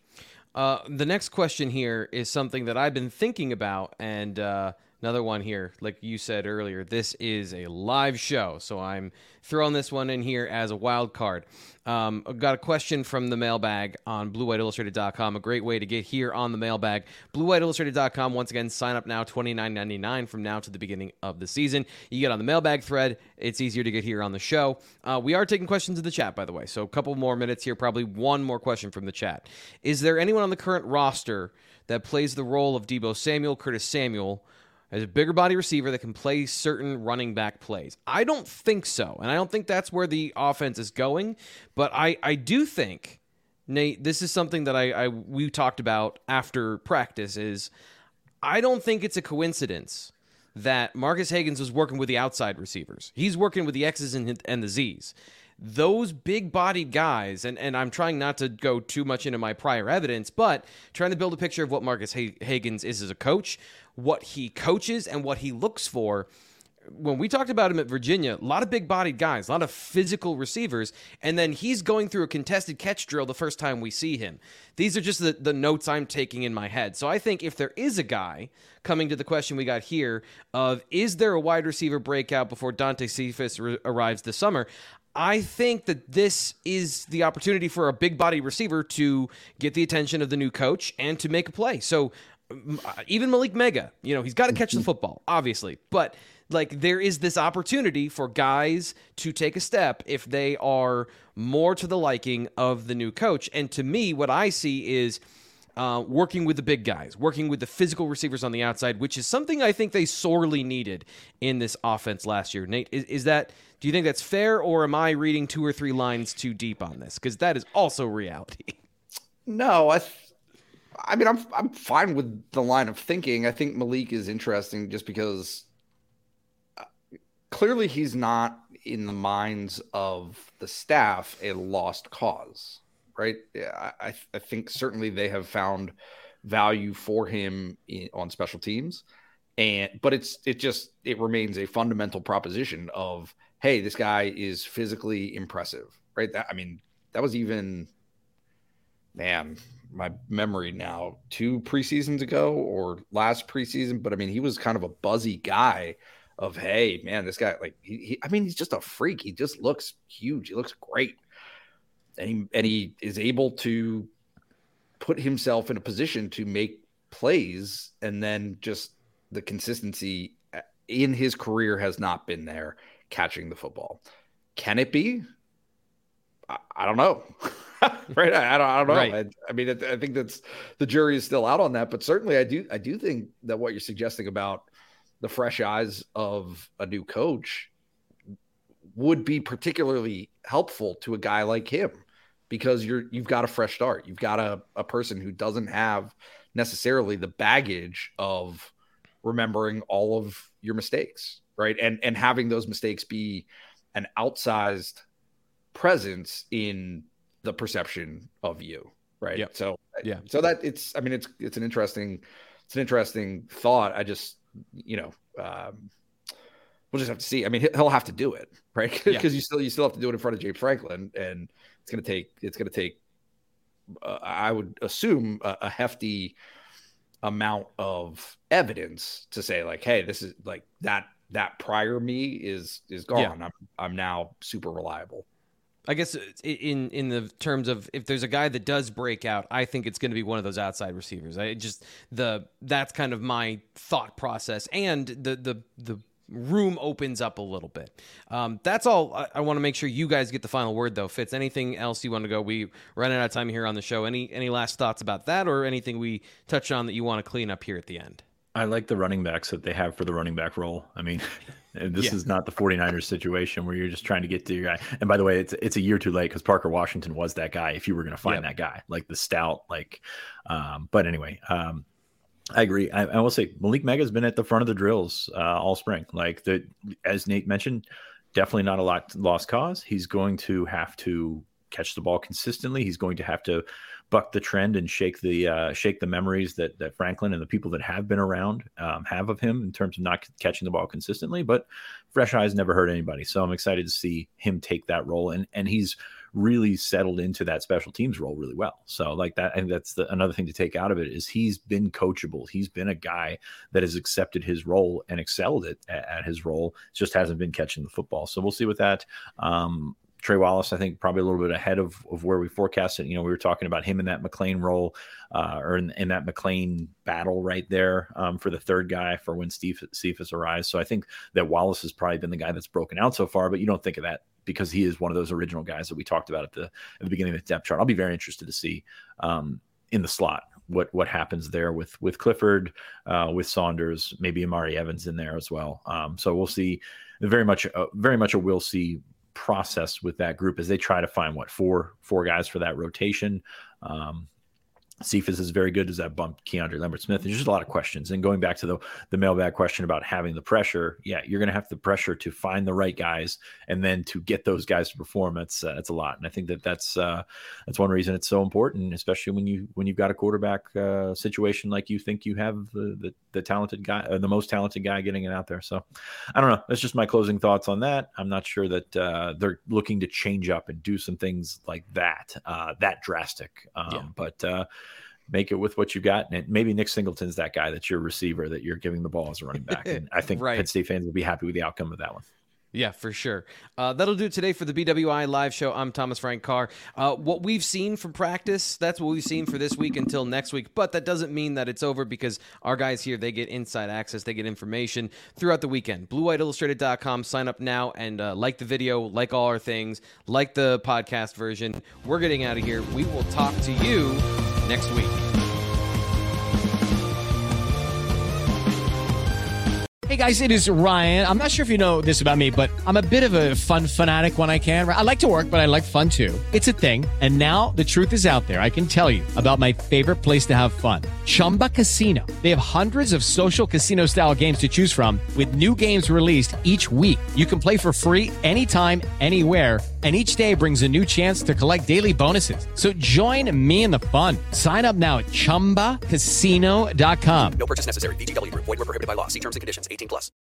The next question here is something that I've been thinking about, and another one here, like you said earlier, this is a live show, so I'm throwing this one in here as a wild card. I've got a question from the mailbag on BlueWhiteIllustrated.com, a great way to get here on the mailbag. BlueWhiteIllustrated.com, once again, sign up now, $29.99 from now to the beginning of the season. You get on the mailbag thread, it's easier to get here on the show. We are taking questions in the chat, by the way, so a couple more minutes here, probably one more question from the chat. Is there anyone on the current roster that plays the role of Deebo Samuel, Curtis Samuel, as a bigger body receiver that can play certain running back plays? I don't think so, and I don't think that's where the offense is going, but I do think, Nate, this is something that we talked about after practice, is I don't think it's a coincidence that Marcus Hagans was working with the outside receivers. He's working with the X's and the Z's. Those big-bodied guys, and I'm trying not to go too much into my prior evidence, but trying to build a picture of what Marcus Hagans is as a coach, what he coaches, and what he looks for. When we talked about him at Virginia, a lot of big-bodied guys, a lot of physical receivers, and then he's going through a contested catch drill the first time we see him. These are just the notes I'm taking in my head. So I think if there is a guy, coming to the question we got here of, is there a wide receiver breakout before Dante Cephas arrives this summer, I think that this is the opportunity for a big body receiver to get the attention of the new coach and to make a play. So even Malik Mega, he's got to catch the football, obviously, but like there is this opportunity for guys to take a step if they are more to the liking of the new coach. And to me, what I see is working with the big guys, working with the physical receivers on the outside, which is something I think they sorely needed in this offense last year. Nate, is that, do you think that's fair, or am I reading 2 or 3 lines too deep on this? Because that is also reality. No, I mean, I'm fine with the line of thinking. I think Malik is interesting just because clearly he's not, in the minds of the staff, a lost cause, right? I think certainly they have found value for him on special teams, but it remains a fundamental proposition of, hey, this guy is physically impressive, right? That was even, man, my memory now, 2 preseasons ago or last preseason, but I mean, he was kind of a buzzy guy of, hey, man, this guy, like, he's just a freak. He just looks huge. He looks great. And he is able to put himself in a position to make plays, and then just the consistency in his career has not been there catching the football. Can it be? I don't know. Right. I don't know. Right. I think that's, the jury is still out on that, but certainly I do think that what you're suggesting about the fresh eyes of a new coach would be particularly helpful to a guy like him, because you've got a fresh start. You've got a person who doesn't have necessarily the baggage of remembering all of your mistakes, right? And having those mistakes be an outsized presence in the perception of you, right? Yep. So that it's an interesting thought. I just, we'll just have to see. I mean, he'll have to do it, right? Because you still have to do it in front of James Franklin, and it's going to take I would assume a hefty amount of evidence to say, like, hey, this is like that prior me is gone. Yeah. I'm now super reliable. I guess in the terms of, if there's a guy that does break out, I think it's going to be one of those outside receivers. That's kind of my thought process, and the room opens up a little bit. That's all. I want to make sure you guys get the final word, though. Fitz, anything else you want to go? We running out of time here on the show. Any last thoughts about that, or anything we touched on that you want to clean up here at the end? I like the running backs that they have for the running back role. I mean, this is not the 49ers situation where you're just trying to get to your guy. And by the way, it's a year too late, because Parker Washington was that guy if you were going to find that guy, like the stout, like, but anyway, I agree. I will say Malik Mega has been at the front of the drills all spring. Like, as Nate mentioned, definitely not a lot lost cause. He's going to have to catch the ball consistently. He's going to have to buck the trend and shake the memories that Franklin and the people that have been around have of him in terms of not catching the ball consistently. But fresh eyes never hurt anybody. So I'm excited to see him take that role. And he's really settled into that special teams role really well. So like that, and that's another thing to take out of it, is he's been coachable. He's been a guy that has accepted his role and excelled at his role. Just hasn't been catching the football. So we'll see with that. Trey Wallace, I think, probably a little bit ahead of where we forecasted. We were talking about him in that McLean role, or in that McLean battle right there for the third guy for when Cephas arrives. So I think that Wallace has probably been the guy that's broken out so far, but you don't think of that because he is one of those original guys that we talked about at the beginning of the depth chart. I'll be very interested to see in the slot what happens there with Clifford, with Saunders, maybe Amari Evans in there as well. So we'll see. Very much a we'll see process with that group as they try to find four guys for that rotation. Cephas is very good. Does that bump Keandre Lambert-Smith? There's just a lot of questions. And going back to the mailbag question about having the pressure, you're going to have the pressure to find the right guys and then to get those guys to perform. That's a lot. And I think that's one reason it's so important, especially when you've got a quarterback situation like you think you have the talented guy, the most talented guy getting it out there. So I don't know. That's just my closing thoughts on that. I'm not sure that they're looking to change up and do some things like that drastic. But make it with what you got. And maybe Nick Singleton's that guy that's your receiver that you're giving the ball as a running back. And I think Penn State fans will be happy with the outcome of that one. Yeah, for sure. That'll do it today for the BWI live show. I'm Thomas Frank Carr. What we've seen from practice, that's what we've seen for this week until next week. But that doesn't mean that it's over, because our guys here, they get inside access. They get information throughout the weekend. BlueWhiteIllustrated.com. Sign up now and like the video, like all our things, like the podcast version. We're getting out of here. We will talk to you next week. Hey guys, it is Ryan. I'm not sure if you know this about me, but I'm a bit of a fun fanatic when I can. I like to work, but I like fun too. It's a thing. And now the truth is out there. I can tell you about my favorite place to have fun. Chumba Casino. They have hundreds of social casino style games to choose from, with new games released each week. You can play for free anytime, anywhere. And each day brings a new chance to collect daily bonuses. So join me in the fun. Sign up now at ChumbaCasino.com. No purchase necessary. VGW Group. Void where prohibited by law. See terms and conditions. 18+.